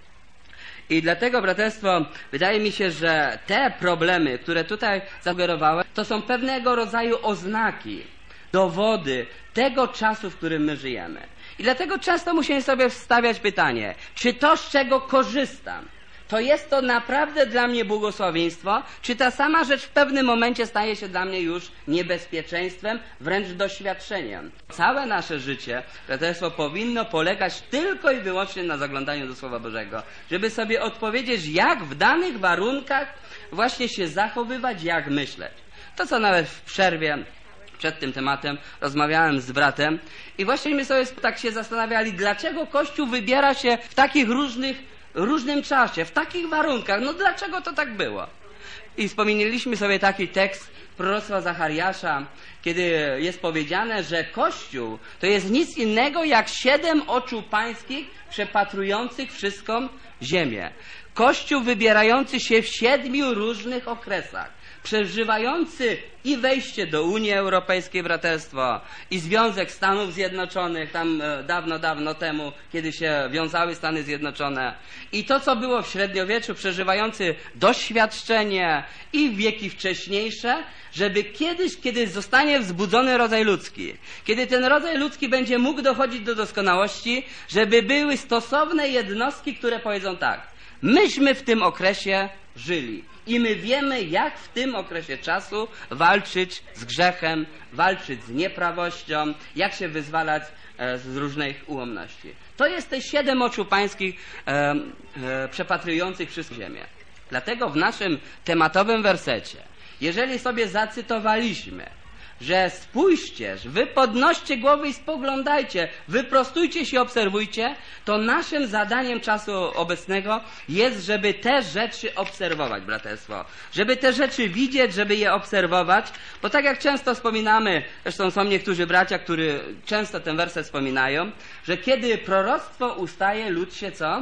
A: I dlatego, braterstwo, wydaje mi się, że te problemy, które tutaj zasugerowałem, to są pewnego rodzaju oznaki, dowody tego czasu, w którym my żyjemy. I dlatego często musimy sobie wstawiać pytanie, czy to, z czego korzystam, to jest to naprawdę dla mnie błogosławieństwo, czy ta sama rzecz w pewnym momencie staje się dla mnie już niebezpieczeństwem, wręcz doświadczeniem. Całe nasze życie, braterstwo, powinno polegać tylko i wyłącznie na zaglądaniu do Słowa Bożego, żeby sobie odpowiedzieć, jak w danych warunkach właśnie się zachowywać, jak myśleć. To, co nawet w przerwie przed tym tematem rozmawiałem z bratem i właśnie my sobie tak się zastanawiali, dlaczego Kościół wybiera się w takich różnych różnym czasie, w takich warunkach. No dlaczego to tak było? I wspomnieliśmy sobie taki tekst proroctwa Zachariasza, kiedy jest powiedziane, że Kościół to jest nic innego jak siedem oczu pańskich przepatrujących wszystką ziemię. Kościół wybierający się w siedmiu różnych okresach, przeżywający i wejście do Unii Europejskiej, braterstwo, i Związek Stanów Zjednoczonych, tam e, dawno, dawno temu, kiedy się wiązały Stany Zjednoczone, i to, co było w średniowieczu, przeżywający doświadczenie i wieki wcześniejsze, żeby kiedyś, kiedy zostanie wzbudzony rodzaj ludzki, kiedy ten rodzaj ludzki będzie mógł dochodzić do doskonałości, żeby były stosowne jednostki, które powiedzą tak, myśmy w tym okresie żyli. I my wiemy, jak w tym okresie czasu walczyć z grzechem, walczyć z nieprawością, jak się wyzwalać e, z różnych ułomności. To jest te siedem oczu pańskich e, e, przepatrujących wszystką ziemię. Dlatego w naszym tematowym wersecie, jeżeli sobie zacytowaliśmy, że spójrzcie, wy podnoście głowy i spoglądajcie, wyprostujcie się i obserwujcie, to naszym zadaniem czasu obecnego jest, żeby te rzeczy obserwować, braterstwo. Żeby te rzeczy widzieć, żeby je obserwować, bo tak jak często wspominamy, zresztą są niektórzy bracia, którzy często ten werset wspominają, że kiedy proroctwo ustaje, lud się co?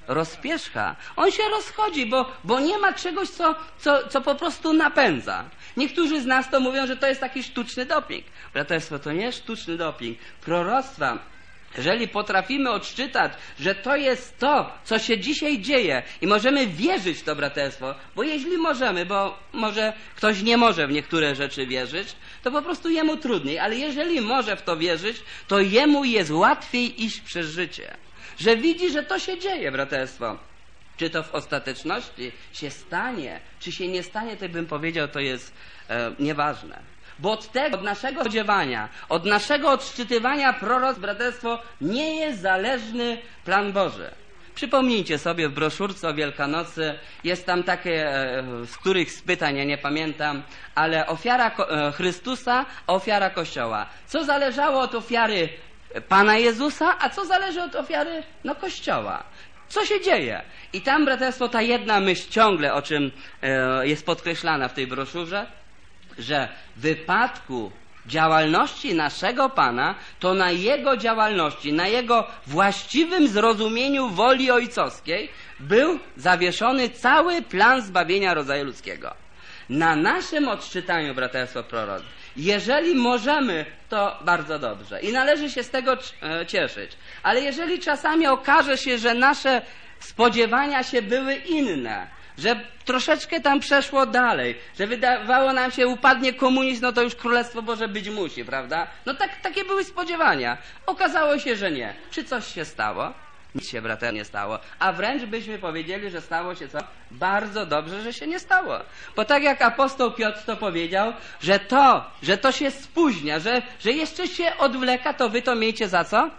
A: rozpieszcha. On się rozchodzi, bo, bo nie ma czegoś, co, co, co po prostu napędza. Niektórzy z nas to mówią, że to jest taki sztuczny doping. Braterstwo, to nie jest sztuczny doping. Proroctwa, jeżeli potrafimy odczytać, że to jest to, co się dzisiaj dzieje i możemy wierzyć w to, braterstwo, bo jeśli możemy, bo może ktoś nie może w niektóre rzeczy wierzyć, to po prostu jemu trudniej, ale jeżeli może w to wierzyć, to jemu jest łatwiej iść przez życie. Że widzi, że to się dzieje, braterstwo. Czy to w ostateczności się stanie, czy się nie stanie, to bym powiedział, to jest e, nieważne. Bo od tego, od naszego spodziewania, od naszego odczytywania proroctw, braterstwo, nie jest zależny plan Boży. Przypomnijcie sobie w broszurce o Wielkanocy, jest tam takie, z których z pytań, ja nie pamiętam, ale ofiara Chrystusa, ofiara Kościoła. Co zależało od ofiary Pana Jezusa, a co zależy od ofiary no, Kościoła? Co się dzieje? I tam, braterstwo, ta jedna myśl ciągle, o czym e, jest podkreślana w tej broszurze, że w wypadku działalności naszego Pana, to na Jego działalności, na Jego właściwym zrozumieniu woli ojcowskiej był zawieszony cały plan zbawienia rodzaju ludzkiego. Na naszym odczytaniu, braterstwo proroctw, jeżeli możemy, to bardzo dobrze i należy się z tego cieszyć. Ale jeżeli czasami okaże się, że nasze spodziewania się były inne, że troszeczkę tam przeszło dalej, że wydawało nam się, upadnie komunizm, no to już Królestwo Boże być musi, prawda? No tak, takie były spodziewania. Okazało się, że nie. Czy coś się stało? Nic się, brater, nie stało. A wręcz byśmy powiedzieli, że stało się co? Bardzo dobrze, że się nie stało. Bo tak jak apostoł Piotr to powiedział, że to, że to się spóźnia, że, że jeszcze się odwleka, to wy to miejcie za co?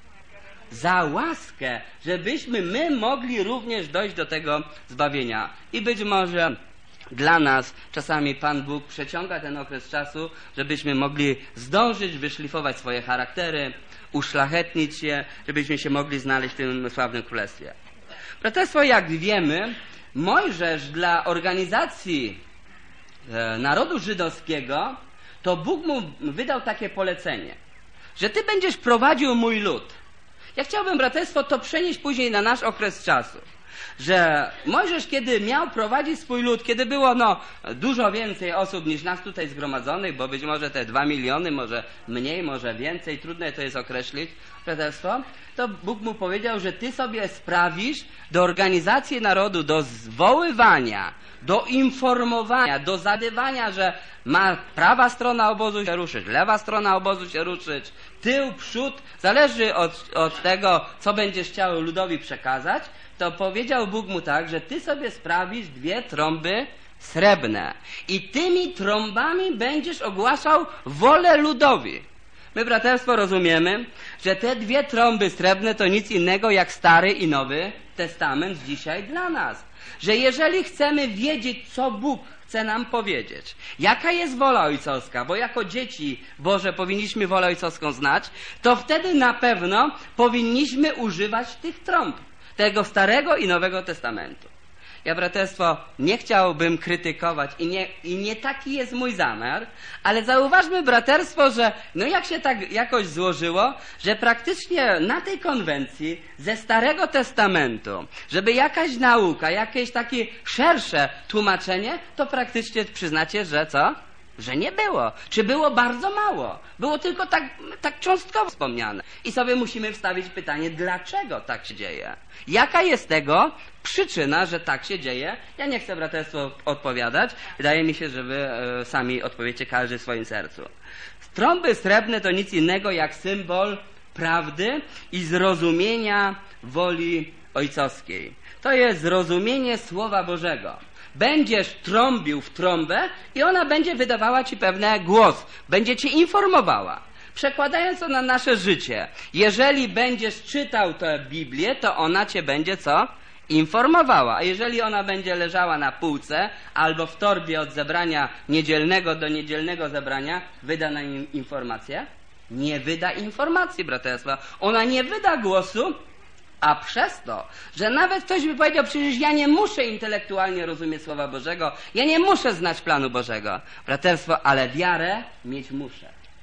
A: Za łaskę, żebyśmy my mogli również dojść do tego zbawienia. I być może dla nas czasami Pan Bóg przeciąga ten okres czasu, żebyśmy mogli zdążyć, wyszlifować swoje charaktery, uszlachetnić się, żebyśmy się mogli znaleźć w tym sławnym królestwie. Braterstwo, jak wiemy, Mojżesz dla organizacji e, narodu żydowskiego, to Bóg mu wydał takie polecenie, że ty będziesz prowadził mój lud. Ja chciałbym, braterstwo, to przenieść później na nasz okres czasu. Że Mojżesz, kiedy miał prowadzić swój lud, kiedy było no, dużo więcej osób niż nas tutaj zgromadzonych, bo być może te dwa miliony, może mniej, może więcej, trudno to jest określić, braterstwo, to Bóg mu powiedział, że ty sobie sprawisz do organizacji narodu, do zwoływania, do informowania, do zadywania, że ma prawa strona obozu się ruszyć, lewa strona obozu się ruszyć, tył, przód, zależy od, od tego, co będziesz chciał ludowi przekazać, to powiedział Bóg mu tak, że ty sobie sprawisz dwie trąby srebrne i tymi trąbami będziesz ogłaszał wolę ludowi. My, braterstwo, rozumiemy, że te dwie trąby srebrne to nic innego jak Stary i Nowy Testament dzisiaj dla nas. Że jeżeli chcemy wiedzieć, co Bóg chce nam powiedzieć, jaka jest wola ojcowska, bo jako dzieci Boże powinniśmy wolę ojcowską znać, to wtedy na pewno powinniśmy używać tych trąb, tego Starego i Nowego Testamentu. Ja, braterstwo, nie chciałbym krytykować i nie, i nie taki jest mój zamiar, ale zauważmy, braterstwo, że no jak się tak jakoś złożyło, że praktycznie na tej konwencji ze Starego Testamentu, żeby jakaś nauka, jakieś takie szersze tłumaczenie, to praktycznie przyznacie, że co? Że nie było. Czy było bardzo mało? Było tylko tak, tak cząstkowo wspomniane. I sobie musimy wstawić pytanie, dlaczego tak się dzieje? Jaka jest tego przyczyna, że tak się dzieje? Ja nie chcę, braterstwo, odpowiadać. Wydaje mi się, że wy e, sami odpowiecie każdy w swoim sercu. Trąby srebrne to nic innego jak symbol prawdy i zrozumienia woli ojcowskiej. To jest zrozumienie Słowa Bożego. Będziesz trąbił w trąbę i ona będzie wydawała ci pewien głos, będzie cię informowała. Przekładając to na nasze życie, jeżeli będziesz czytał tę Biblię, to ona cię będzie co? Informowała. A jeżeli ona będzie leżała na półce albo w torbie od zebrania niedzielnego do niedzielnego zebrania, wyda nam informację? Nie wyda informacji, braterstwa. Ona nie wyda głosu, a przez to, że nawet ktoś by powiedział, przecież ja nie muszę intelektualnie rozumieć Słowa Bożego, ja nie muszę znać planu Bożego. Braterstwo, ale wiarę mieć muszę.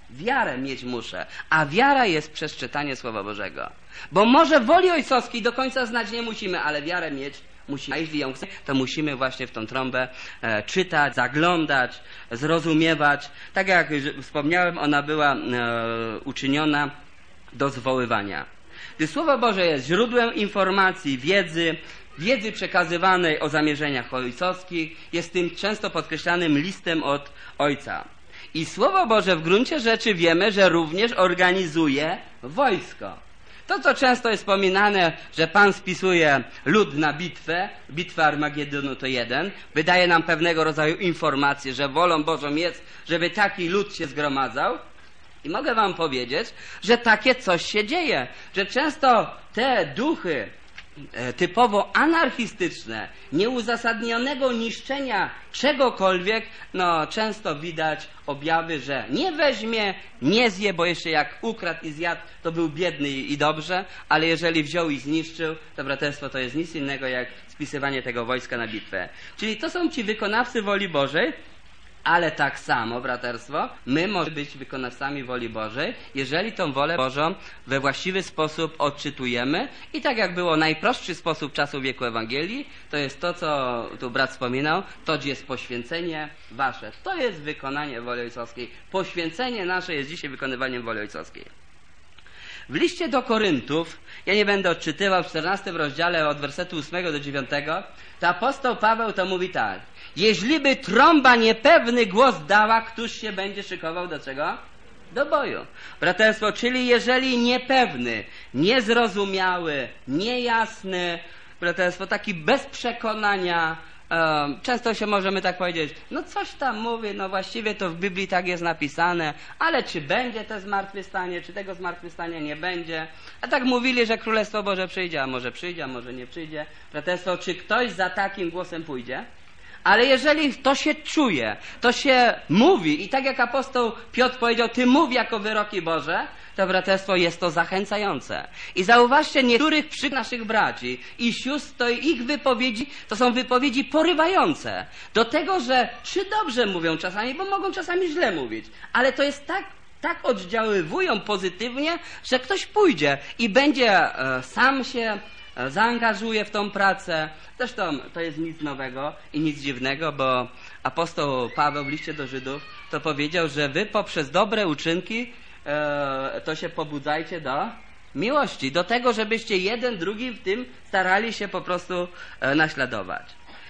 A: Wiarę mieć muszę, a wiara jest przez czytanie Słowa Bożego. Bo może woli ojcowskiej do końca znać nie musimy, ale wiarę mieć musimy. A jeśli ją chcemy, to musimy właśnie w tą trąbę e, czytać, zaglądać, zrozumiewać. Tak jak wspomniałem, ona była e, uczyniona do zwoływania. Gdy Słowo Boże jest źródłem informacji, wiedzy, wiedzy przekazywanej o zamierzeniach ojcowskich, jest tym często podkreślanym listem od Ojca. I Słowo Boże w gruncie rzeczy wiemy, że również organizuje wojsko. To, co często jest wspominane, że Pan spisuje lud na bitwę, bitwę Armagedonu to jeden, wydaje nam pewnego rodzaju informację, że wolą Bożą jest, żeby taki lud się zgromadzał. I mogę wam powiedzieć, że takie coś się dzieje, że często te duchy typowo anarchistyczne, nieuzasadnionego niszczenia czegokolwiek, no często widać objawy, że nie weźmie, nie zje, bo jeszcze jak ukradł i zjadł, to był biedny i dobrze, ale jeżeli wziął i zniszczył, to braterstwo to jest nic innego jak spisywanie tego wojska na bitwę. Czyli to są ci wykonawcy woli Bożej, ale tak samo, braterstwo, my możemy być wykonawcami woli Bożej, jeżeli tą wolę Bożą we właściwy sposób odczytujemy. I tak jak było najprostszy sposób czasu wieku Ewangelii, to jest to, co tu brat wspominał, to jest poświęcenie wasze. To jest wykonanie woli ojcowskiej. Poświęcenie nasze jest dzisiaj wykonywaniem woli ojcowskiej. W liście do Koryntów, ja nie będę odczytywał, w czternastym rozdziale od wersetu ósmego do dziewiątego, to apostoł Paweł to mówi tak. Jeżeliby trąba niepewny głos dała, któż się będzie szykował do czego? Do boju. Braterstwo, czyli jeżeli niepewny, niezrozumiały, niejasny, braterstwo, taki bez przekonania, Um, często się możemy tak powiedzieć, no coś tam mówi, no właściwie to w Biblii tak jest napisane, ale czy będzie to zmartwychwstanie, czy tego zmartwychwstania nie będzie? A tak mówili, że Królestwo Boże przyjdzie, a może przyjdzie, a może nie przyjdzie. Braterstwo, czy ktoś za takim głosem pójdzie? Ale jeżeli to się czuje, to się mówi i tak jak apostoł Piotr powiedział, ty mów jako wyroki Boże, to braterstwo jest to zachęcające. I zauważcie, niektórych przy naszych braci i sióstr, to ich wypowiedzi, to są wypowiedzi porywające. Do tego, że czy dobrze mówią czasami, bo mogą czasami źle mówić, ale to jest tak, tak oddziaływują pozytywnie, że ktoś pójdzie i będzie e, sam się e, zaangażuje w tą pracę. Zresztą to jest nic nowego i nic dziwnego, bo apostoł Paweł w liście do Żydów to powiedział, że wy poprzez dobre uczynki e, to się pobudzajcie do miłości, do tego, żebyście jeden, drugi w tym starali się po prostu e, naśladować.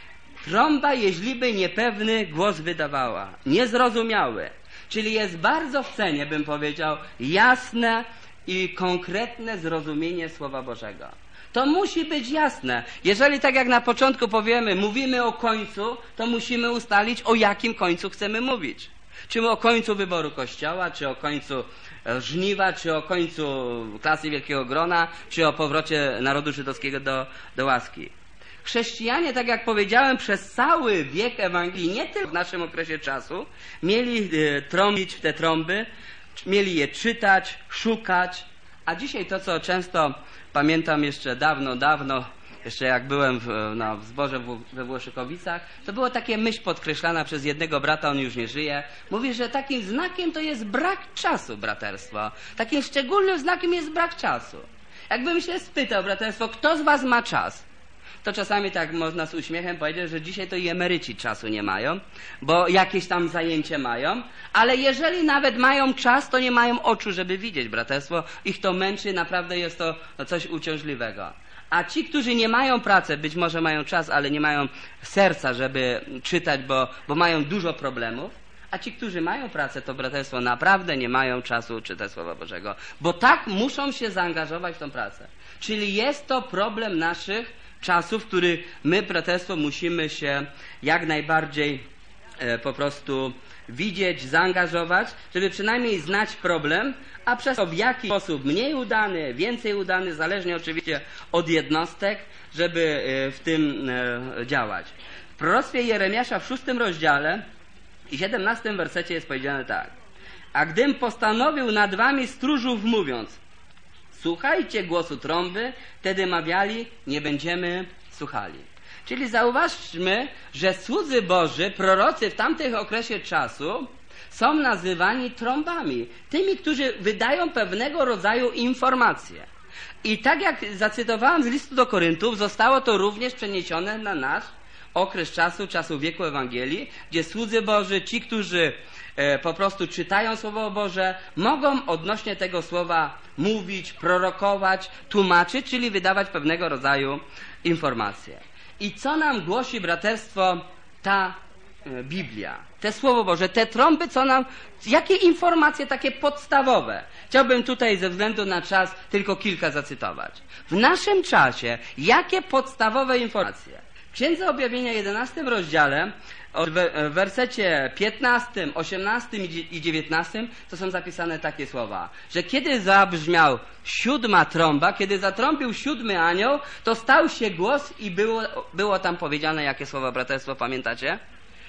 A: Trąba, jeźliby niepewny głos wydawała, niezrozumiały, czyli jest bardzo w cenie, bym powiedział, jasne i konkretne zrozumienie Słowa Bożego. To musi być jasne. Jeżeli tak jak na początku powiemy, mówimy o końcu, to musimy ustalić, o jakim końcu chcemy mówić. Czy o końcu wyboru Kościoła, czy o końcu żniwa, czy o końcu klasy Wielkiego Grona, czy o powrocie narodu żydowskiego do, do łaski. Chrześcijanie, tak jak powiedziałem, przez cały wiek Ewangelii, nie tylko w naszym okresie czasu, mieli e, trąbić w te trąby, mieli je czytać, szukać, a dzisiaj to, co często pamiętam jeszcze dawno, dawno, jeszcze jak byłem w, no, w zborze w, we Włoszykowicach, to było takie myśl podkreślana przez jednego brata, on już nie żyje. Mówi, że takim znakiem to jest brak czasu, braterstwo. Takim szczególnym znakiem jest brak czasu. Jakbym się spytał, braterstwo, kto z was ma czas? To czasami tak można z uśmiechem powiedzieć, że dzisiaj to i emeryci czasu nie mają, bo jakieś tam zajęcie mają, ale jeżeli nawet mają czas, to nie mają oczu, żeby widzieć, braterstwo. Ich to męczy, naprawdę jest to no, coś uciążliwego. A ci, którzy nie mają pracy, być może mają czas, ale nie mają serca, żeby czytać, bo, bo mają dużo problemów, a ci, którzy mają pracę, to braterstwo naprawdę nie mają czasu czytać Słowa Bożego, bo tak muszą się zaangażować w tą pracę. Czyli jest to problem naszych czasów, w których my, braterstwo, musimy się jak najbardziej e, po prostu widzieć, zaangażować, żeby przynajmniej znać problem, a przez to w jaki sposób mniej udany, więcej udany, zależnie oczywiście od jednostek, żeby e, w tym e, działać. W proroctwie Jeremiasza w szóstym rozdziale i siedemnastym wersecie jest powiedziane tak. A gdym postanowił nad wami stróżów mówiąc, słuchajcie głosu trąby, wtedy mawiali, nie będziemy słuchali. Czyli zauważmy, że słudzy Boży, prorocy w tamtym okresie czasu są nazywani trąbami. Tymi, którzy wydają pewnego rodzaju informacje. I tak jak zacytowałem z listu do Koryntów, zostało to również przeniesione na nasz okres czasu, czasu wieku Ewangelii, gdzie słudzy Boży, ci, którzy e, po prostu czytają Słowo Boże, mogą odnośnie tego słowa mówić, prorokować, tłumaczyć, czyli wydawać pewnego rodzaju informacje. I co nam głosi, braterstwo, ta e, Biblia? Te Słowo Boże, te trąby, co nam, jakie informacje takie podstawowe? Chciałbym tutaj ze względu na czas tylko kilka zacytować. W naszym czasie, jakie podstawowe informacje? W Księdze Objawienia, jedenastym rozdziale, w wersecie piętnastym, osiemnastym i dziewiętnastym, to są zapisane takie słowa, że kiedy zabrzmiał siódma trąba, kiedy zatrąbił siódmy anioł, to stał się głos i było, było tam powiedziane, jakie słowa, braterstwo, pamiętacie?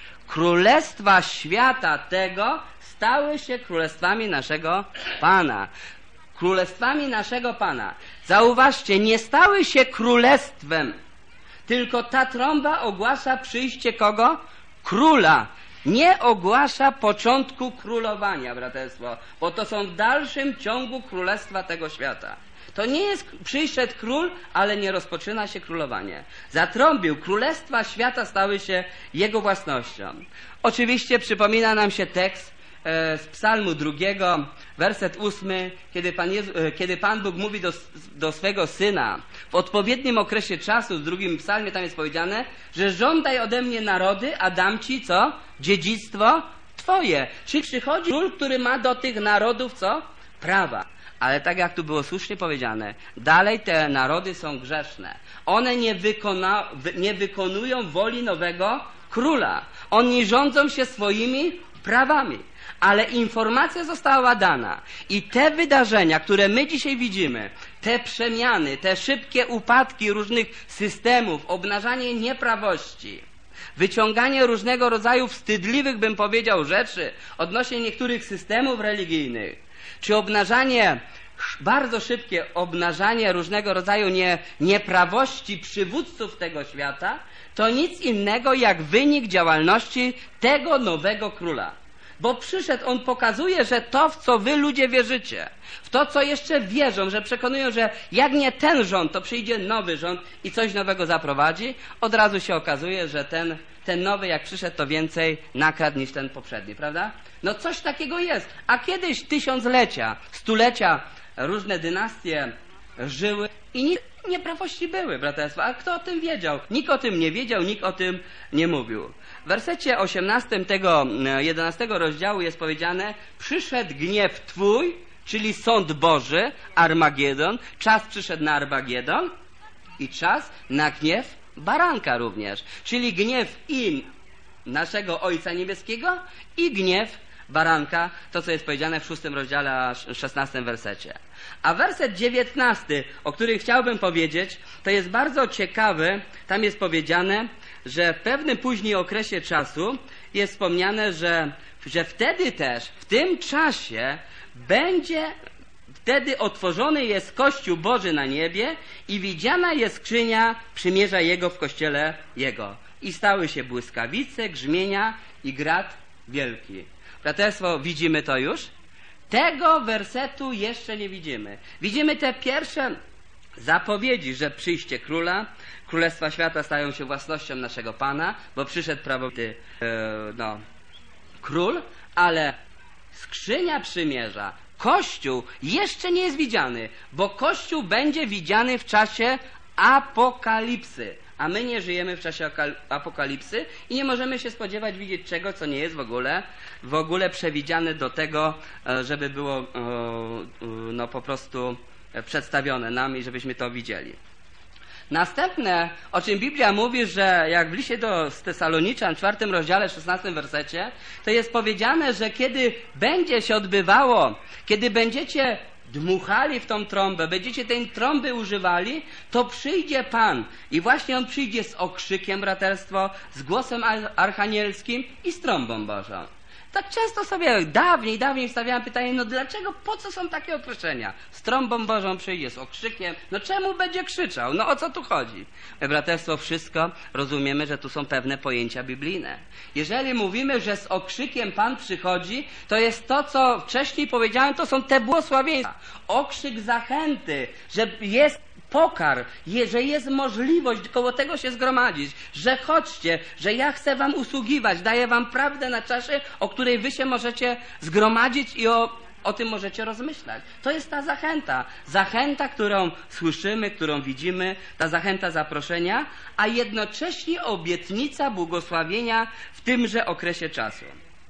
A: Królestwa świata tego stały się królestwami naszego Pana. Królestwami naszego Pana. Zauważcie, nie stały się królestwem, tylko ta trąba ogłasza przyjście kogo? Króla. Nie ogłasza początku królowania, braterstwo, bo to są w dalszym ciągu królestwa tego świata. To nie jest, przyszedł król, ale nie rozpoczyna się królowanie. Zatrąbił, królestwa świata stały się jego własnością. Oczywiście przypomina nam się tekst e, z psalmu drugiego, werset ósmy, kiedy Pan, Jezu, e, kiedy Pan Bóg mówi do, do swego Syna w odpowiednim okresie czasu, w drugim psalmie tam jest powiedziane, że żądaj ode mnie narody, a dam ci co? Dziedzictwo Twoje. Czyli przychodzi król, który ma do tych narodów co? Prawa. Ale tak jak tu było słusznie powiedziane, dalej te narody są grzeszne. One nie, wykona, nie wykonują woli nowego króla. Oni rządzą się swoimi prawami. Ale informacja została dana. I te wydarzenia, które my dzisiaj widzimy, te przemiany, te szybkie upadki różnych systemów, obnażanie nieprawości, wyciąganie różnego rodzaju wstydliwych, bym powiedział, rzeczy odnośnie niektórych systemów religijnych, czy obnażanie, bardzo szybkie obnażanie różnego rodzaju nie, nieprawości przywódców tego świata, to nic innego jak wynik działalności tego nowego króla. Bo przyszedł, on pokazuje, że to, w co wy ludzie wierzycie, w to, co jeszcze wierzą, że przekonują, że jak nie ten rząd, to przyjdzie nowy rząd i coś nowego zaprowadzi, od razu się okazuje, że ten, ten nowy, jak przyszedł, to więcej nakradł niż ten poprzedni, prawda? No coś takiego jest. A kiedyś tysiąclecia, stulecia, różne dynastie żyły i nic, nieprawości były, braterstwa. A kto o tym wiedział? Nikt o tym nie wiedział, nikt o tym nie mówił. W wersecie osiemnastym tego jedenastego rozdziału jest powiedziane: przyszedł gniew Twój, czyli sąd Boży, Armagedon, czas przyszedł na Armagedon i czas na gniew baranka również, czyli gniew i naszego Ojca Niebieskiego i gniew baranka, to co jest powiedziane w szóstym rozdziale, a szesnastym wersecie. A werset dziewiętnasty, o którym chciałbym powiedzieć, to jest bardzo ciekawy. Tam jest powiedziane, że w pewnym później okresie czasu jest wspomniane, że, że wtedy też, w tym czasie będzie, wtedy otworzony jest Kościół Boży na niebie i widziana jest skrzynia przymierza Jego w kościele Jego. I stały się błyskawice, grzmienia i grad wielki. Braterstwo, widzimy to już? Tego wersetu jeszcze nie widzimy. Widzimy te pierwsze zapowiedzi, że przyjście króla, królestwa świata stają się własnością naszego Pana, bo przyszedł prawowity e, no, król, ale skrzynia przymierza, Kościół jeszcze nie jest widziany, bo Kościół będzie widziany w czasie apokalipsy. A my nie żyjemy w czasie apokalipsy i nie możemy się spodziewać widzieć czego, co nie jest w ogóle, w ogóle przewidziane do tego, żeby było no, po prostu przedstawione nam i żebyśmy to widzieli. Następne, o czym Biblia mówi, że jak w liście do Tesaloniczan, w czwartym rozdziale, szesnastym wersecie, to jest powiedziane, że kiedy będzie się odbywało, kiedy będziecie dmuchali w tą trąbę, będziecie tej trąby używali, to przyjdzie Pan i właśnie On przyjdzie z okrzykiem, braterstwo, z głosem archanielskim i z trąbą Bożą. Tak często sobie dawniej, dawniej stawiałem pytanie, no dlaczego, po co są takie określenia? Z trąbą Bożą przyjdzie, z okrzykiem, no czemu będzie krzyczał? No o co tu chodzi? My, braterstwo, wszystko rozumiemy, że tu są pewne pojęcia biblijne. Jeżeli mówimy, że z okrzykiem Pan przychodzi, to jest to, co wcześniej powiedziałem, to są te błogosławieństwa. Okrzyk zachęty, że jest pokarm, że jest możliwość koło tego się zgromadzić, że chodźcie, że ja chcę wam usługiwać, daję wam prawdę na czasie, o której wy się możecie zgromadzić i o, o tym możecie rozmyślać. To jest ta zachęta. Zachęta, którą słyszymy, którą widzimy, ta zachęta zaproszenia, a jednocześnie obietnica błogosławienia w tymże okresie czasu.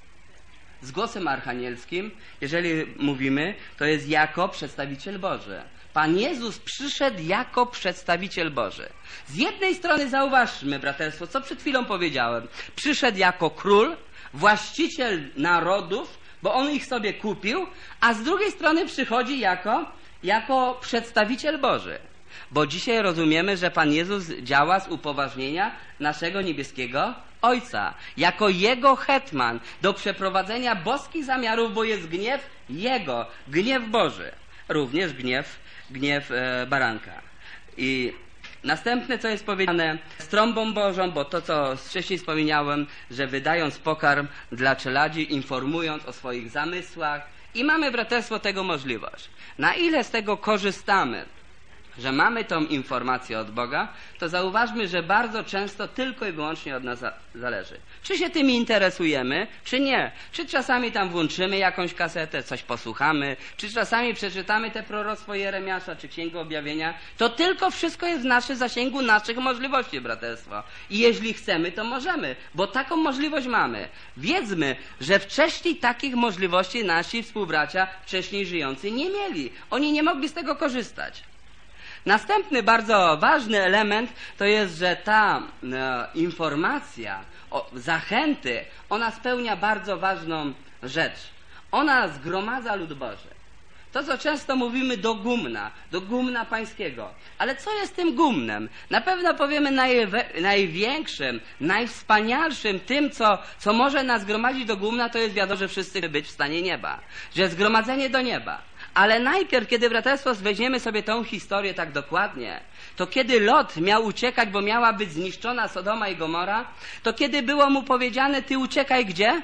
A: Z głosem archanielskim, jeżeli mówimy, to jest jako przedstawiciel Boży. Pan Jezus przyszedł jako przedstawiciel Boży. Z jednej strony zauważmy, braterstwo, co przed chwilą powiedziałem. Przyszedł jako król, właściciel narodów, bo on ich sobie kupił, a z drugiej strony przychodzi jako, jako przedstawiciel Boży. Bo dzisiaj rozumiemy, że Pan Jezus działa z upoważnienia naszego niebieskiego Ojca, jako Jego hetman do przeprowadzenia boskich zamiarów, bo jest gniew Jego, gniew Boży, również gniew, gniew e, baranka. I następne, co jest powiedziane, z trąbą Bożą, bo to, co wcześniej wspomniałem, że wydając pokarm dla czeladzi, informując o swoich zamysłach i mamy, braterstwo, tego możliwość. Na ile z tego korzystamy, że mamy tą informację od Boga, to zauważmy, że bardzo często tylko i wyłącznie od nas zależy. Czy się tym interesujemy, czy nie. Czy czasami tam włączymy jakąś kasetę, coś posłuchamy, czy czasami przeczytamy te proroctwo Jeremiasza, czy Księgę Objawienia. To tylko wszystko jest w naszym zasięgu naszych możliwości, braterstwo. I jeśli chcemy, to możemy, bo taką możliwość mamy. Wiedzmy, że wcześniej takich możliwości nasi współbracia, wcześniej żyjący, nie mieli. Oni nie mogli z tego korzystać. Następny bardzo ważny element to jest, że ta e, informacja, o, zachęty, ona spełnia bardzo ważną rzecz. Ona zgromadza lud Boży. To, co często mówimy do gumna, do gumna pańskiego. Ale co jest tym gumnem? Na pewno powiemy najwe, największym, najwspanialszym, tym, co, co może nas zgromadzić do gumna, to jest wiadomo, że wszyscy chcemy być w stanie nieba. Że zgromadzenie do nieba. Ale najpierw, kiedy, braterstwo, weźmiemy sobie tą historię tak dokładnie, to kiedy Lot miał uciekać, bo miała być zniszczona Sodoma i Gomora, to kiedy było mu powiedziane, ty uciekaj gdzie?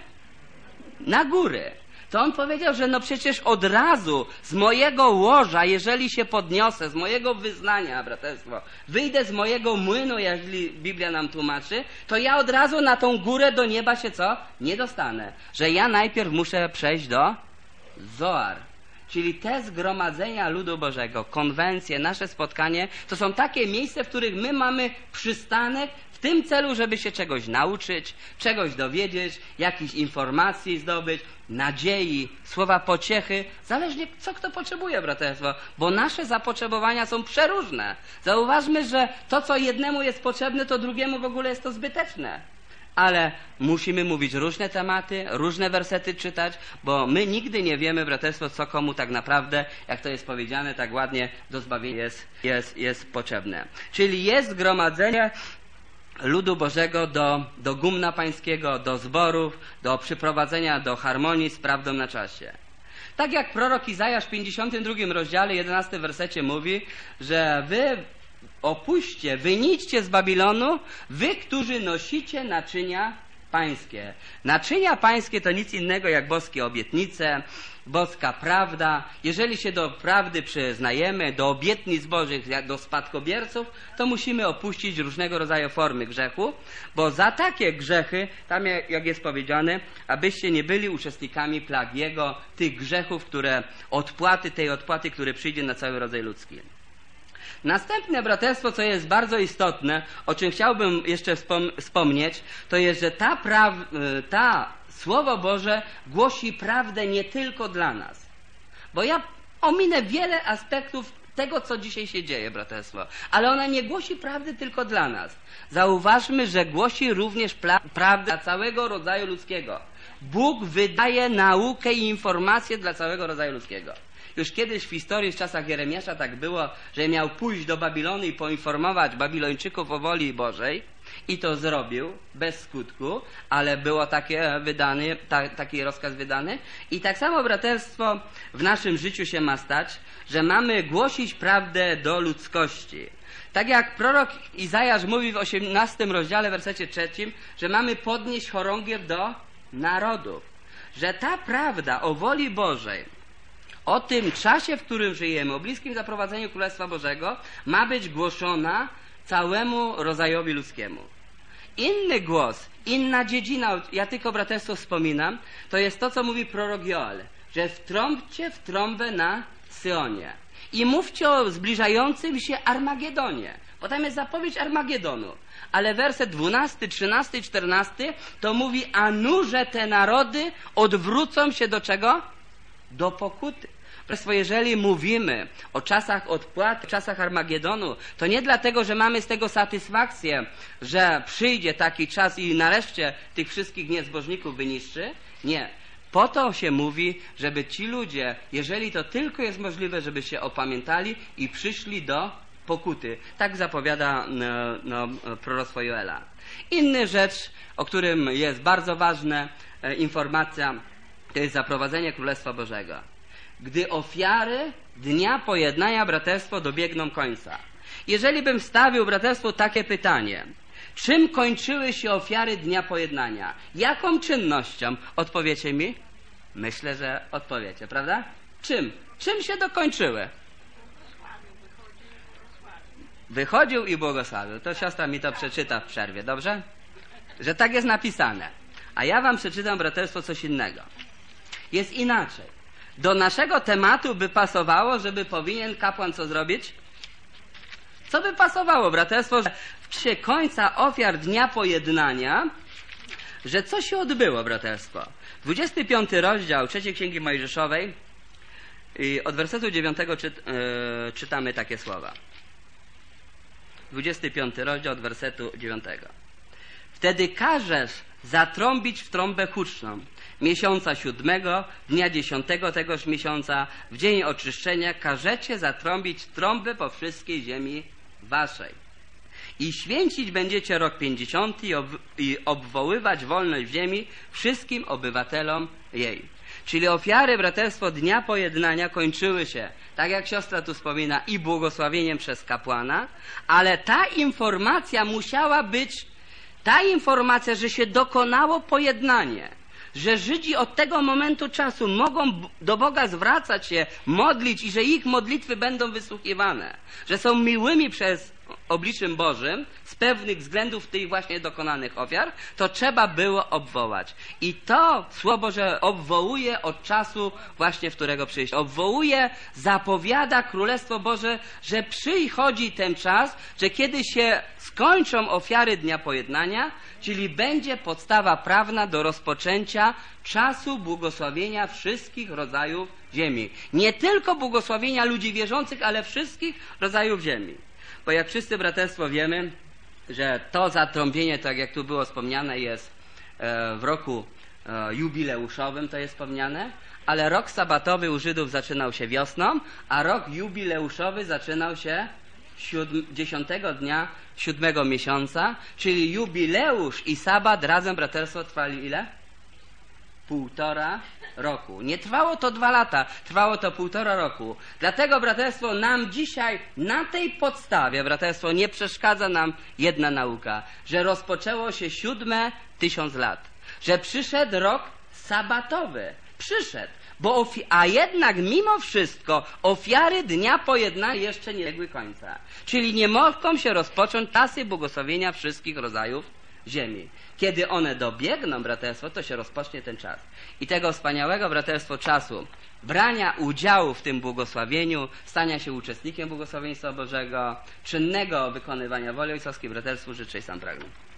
A: Na góry. To on powiedział, że no przecież od razu z mojego łoża, jeżeli się podniosę, z mojego wyznania, braterstwo, wyjdę z mojego młynu, jeżeli Biblia nam tłumaczy, to ja od razu na tą górę do nieba się co? Nie dostanę. Że ja najpierw muszę przejść do Zoar. Czyli te zgromadzenia ludu Bożego, konwencje, nasze spotkanie, to są takie miejsca, w których my mamy przystanek w tym celu, żeby się czegoś nauczyć, czegoś dowiedzieć, jakichś informacji zdobyć, nadziei, słowa pociechy, zależnie co kto potrzebuje, braterstwo, bo nasze zapotrzebowania są przeróżne. Zauważmy, że to, co jednemu jest potrzebne, to drugiemu w ogóle jest to zbyteczne. Ale musimy mówić różne tematy, różne wersety czytać, bo my nigdy nie wiemy, braterstwo, co komu tak naprawdę, jak to jest powiedziane tak ładnie, do zbawienia jest, jest, jest potrzebne. Czyli jest zgromadzenie ludu Bożego do, do gumna pańskiego, do zborów, do przyprowadzenia do harmonii z prawdą na czasie. Tak jak prorok Izajasz w pięćdziesiątym drugim rozdziale, jedenastym wersecie mówi, że wy opuśćcie, wynićcie z Babilonu, wy, którzy nosicie naczynia pańskie. Naczynia pańskie to nic innego jak boskie obietnice, boska prawda. Jeżeli się do prawdy przyznajemy, do obietnic Bożych, jak do spadkobierców, to musimy opuścić różnego rodzaju formy grzechu, bo za takie grzechy, tam jak jest powiedziane, abyście nie byli uczestnikami plag Jego, tych grzechów, które odpłaty, tej odpłaty, które przyjdzie na cały rodzaj ludzki. Następne, braterstwo, co jest bardzo istotne, o czym chciałbym jeszcze wspom- wspomnieć, to jest, że ta, pra- ta Słowo Boże głosi prawdę nie tylko dla nas. Bo ja ominę wiele aspektów tego, co dzisiaj się dzieje, braterstwo, ale ona nie głosi prawdy tylko dla nas. Zauważmy, że głosi również pra- prawdę dla całego rodzaju ludzkiego. Bóg wydaje naukę i informacje dla całego rodzaju ludzkiego. Już kiedyś w historii, w czasach Jeremiasza tak było, że miał pójść do Babilonu i poinformować Babilończyków o woli Bożej. i to zrobił bez skutku, ale było takie wydany, ta, taki rozkaz wydany. I tak samo, braterstwo, w naszym życiu się ma stać, że mamy głosić prawdę do ludzkości. Tak jak prorok Izajasz mówi w osiemnastym rozdziale, wersecie trzecim, że mamy podnieść chorągiew do narodów. Że ta prawda o woli Bożej, o tym czasie, w którym żyjemy, o bliskim zaprowadzeniu Królestwa Bożego, ma być głoszona całemu rodzajowi ludzkiemu. Inny głos, inna dziedzina, ja tylko, braterstwo, wspominam, to jest to, co mówi prorok Joel, że wtrąbcie w trąbę na Syonie i mówcie o zbliżającym się Armagedonie, bo tam jest zapowiedź Armagedonu. Ale werset dwunasty, trzynasty, czternasty to mówi, a nurze te narody odwrócą się do czego? Do pokuty. Braterstwo, jeżeli mówimy o czasach odpłaty, czasach Armagedonu, to nie dlatego, że mamy z tego satysfakcję, że przyjdzie taki czas i nareszcie tych wszystkich niezbożników wyniszczy. Nie. Po to się mówi, żeby ci ludzie, jeżeli to tylko jest możliwe, żeby się opamiętali i przyszli do pokuty. Tak zapowiada no, no, proroctwo Joela. Inna rzecz, o którym jest bardzo ważna e, informacja, to jest zaprowadzenie Królestwa Bożego. Gdy ofiary dnia pojednania, braterstwo, dobiegną końca. Jeżeli bym stawił, braterstwo, takie pytanie, czym kończyły się ofiary dnia pojednania? Jaką czynnością? Odpowiecie mi? Myślę, że odpowiecie, prawda? Czym? Czym się dokończyły? Wychodził i błogosławił. To siostra mi to przeczyta w przerwie, dobrze? Że tak jest napisane. A ja wam przeczytam, braterstwo, coś innego. Jest inaczej. Do naszego tematu by pasowało, żeby powinien kapłan co zrobić? Co by pasowało, braterstwo, że w czasie końca ofiar dnia pojednania, że co się odbyło, braterstwo? dwudziesty piąty rozdział trzeciej Księgi Mojżeszowej i od wersetu dziewiątego czyt, yy, czytamy takie słowa. dwudziesty piąty rozdział od wersetu dziewiątego. Wtedy każesz zatrąbić w trąbę huczną miesiąca siódmego, dnia dziesiątego tegoż miesiąca, w dzień oczyszczenia każecie zatrąbić trąbę po wszystkiej ziemi waszej. I święcić będziecie rok pięćdziesiąty i, ob i obwoływać wolność ziemi wszystkim obywatelom jej. Czyli ofiary, braterstwo, dnia pojednania kończyły się, tak jak siostra tu wspomina, i błogosławieniem przez kapłana, ale ta informacja musiała być, ta informacja, że się dokonało pojednanie, że Żydzi od tego momentu czasu mogą do Boga zwracać się, modlić i że ich modlitwy będą wysłuchiwane, że są miłymi przez obliczem Bożym z pewnych względów tych właśnie dokonanych ofiar, to trzeba było obwołać. I to Słowo Boże obwołuje od czasu właśnie, w którego przyjdzie. Obwołuje, zapowiada Królestwo Boże, że przychodzi ten czas, że kiedy się skończą ofiary dnia pojednania, czyli będzie podstawa prawna do rozpoczęcia czasu błogosławienia wszystkich rodzajów ziemi. Nie tylko błogosławienia ludzi wierzących, ale wszystkich rodzajów ziemi. Bo jak wszyscy, braterstwo, wiemy, że to zatrąbienie, tak jak tu było wspomniane, jest w roku jubileuszowym, to jest wspomniane, ale rok sabatowy u Żydów zaczynał się wiosną, a rok jubileuszowy zaczynał się dziesiątego dnia siódmego miesiąca, czyli jubileusz i sabat razem, braterstwo, trwali ile? Półtora roku. Nie trwało to dwa lata, trwało to półtora roku. Dlatego, braterstwo, nam dzisiaj na tej podstawie, braterstwo, nie przeszkadza nam jedna nauka, że rozpoczęło się siódme tysiąc lat, że przyszedł rok sabatowy. Przyszedł. Bo a jednak mimo wszystko ofiary dnia pojednania jeszcze nie dobiegły końca. Czyli nie mogą się rozpocząć czasy błogosławienia wszystkich rodzajów ziemi. Kiedy one dobiegną, braterstwo, to się rozpocznie ten czas. I tego wspaniałego, braterstwo, czasu brania udziału w tym błogosławieniu, stania się uczestnikiem błogosławieństwa Bożego, czynnego wykonywania woli ojcowskiej, braterstwu życzę i sam pragnę.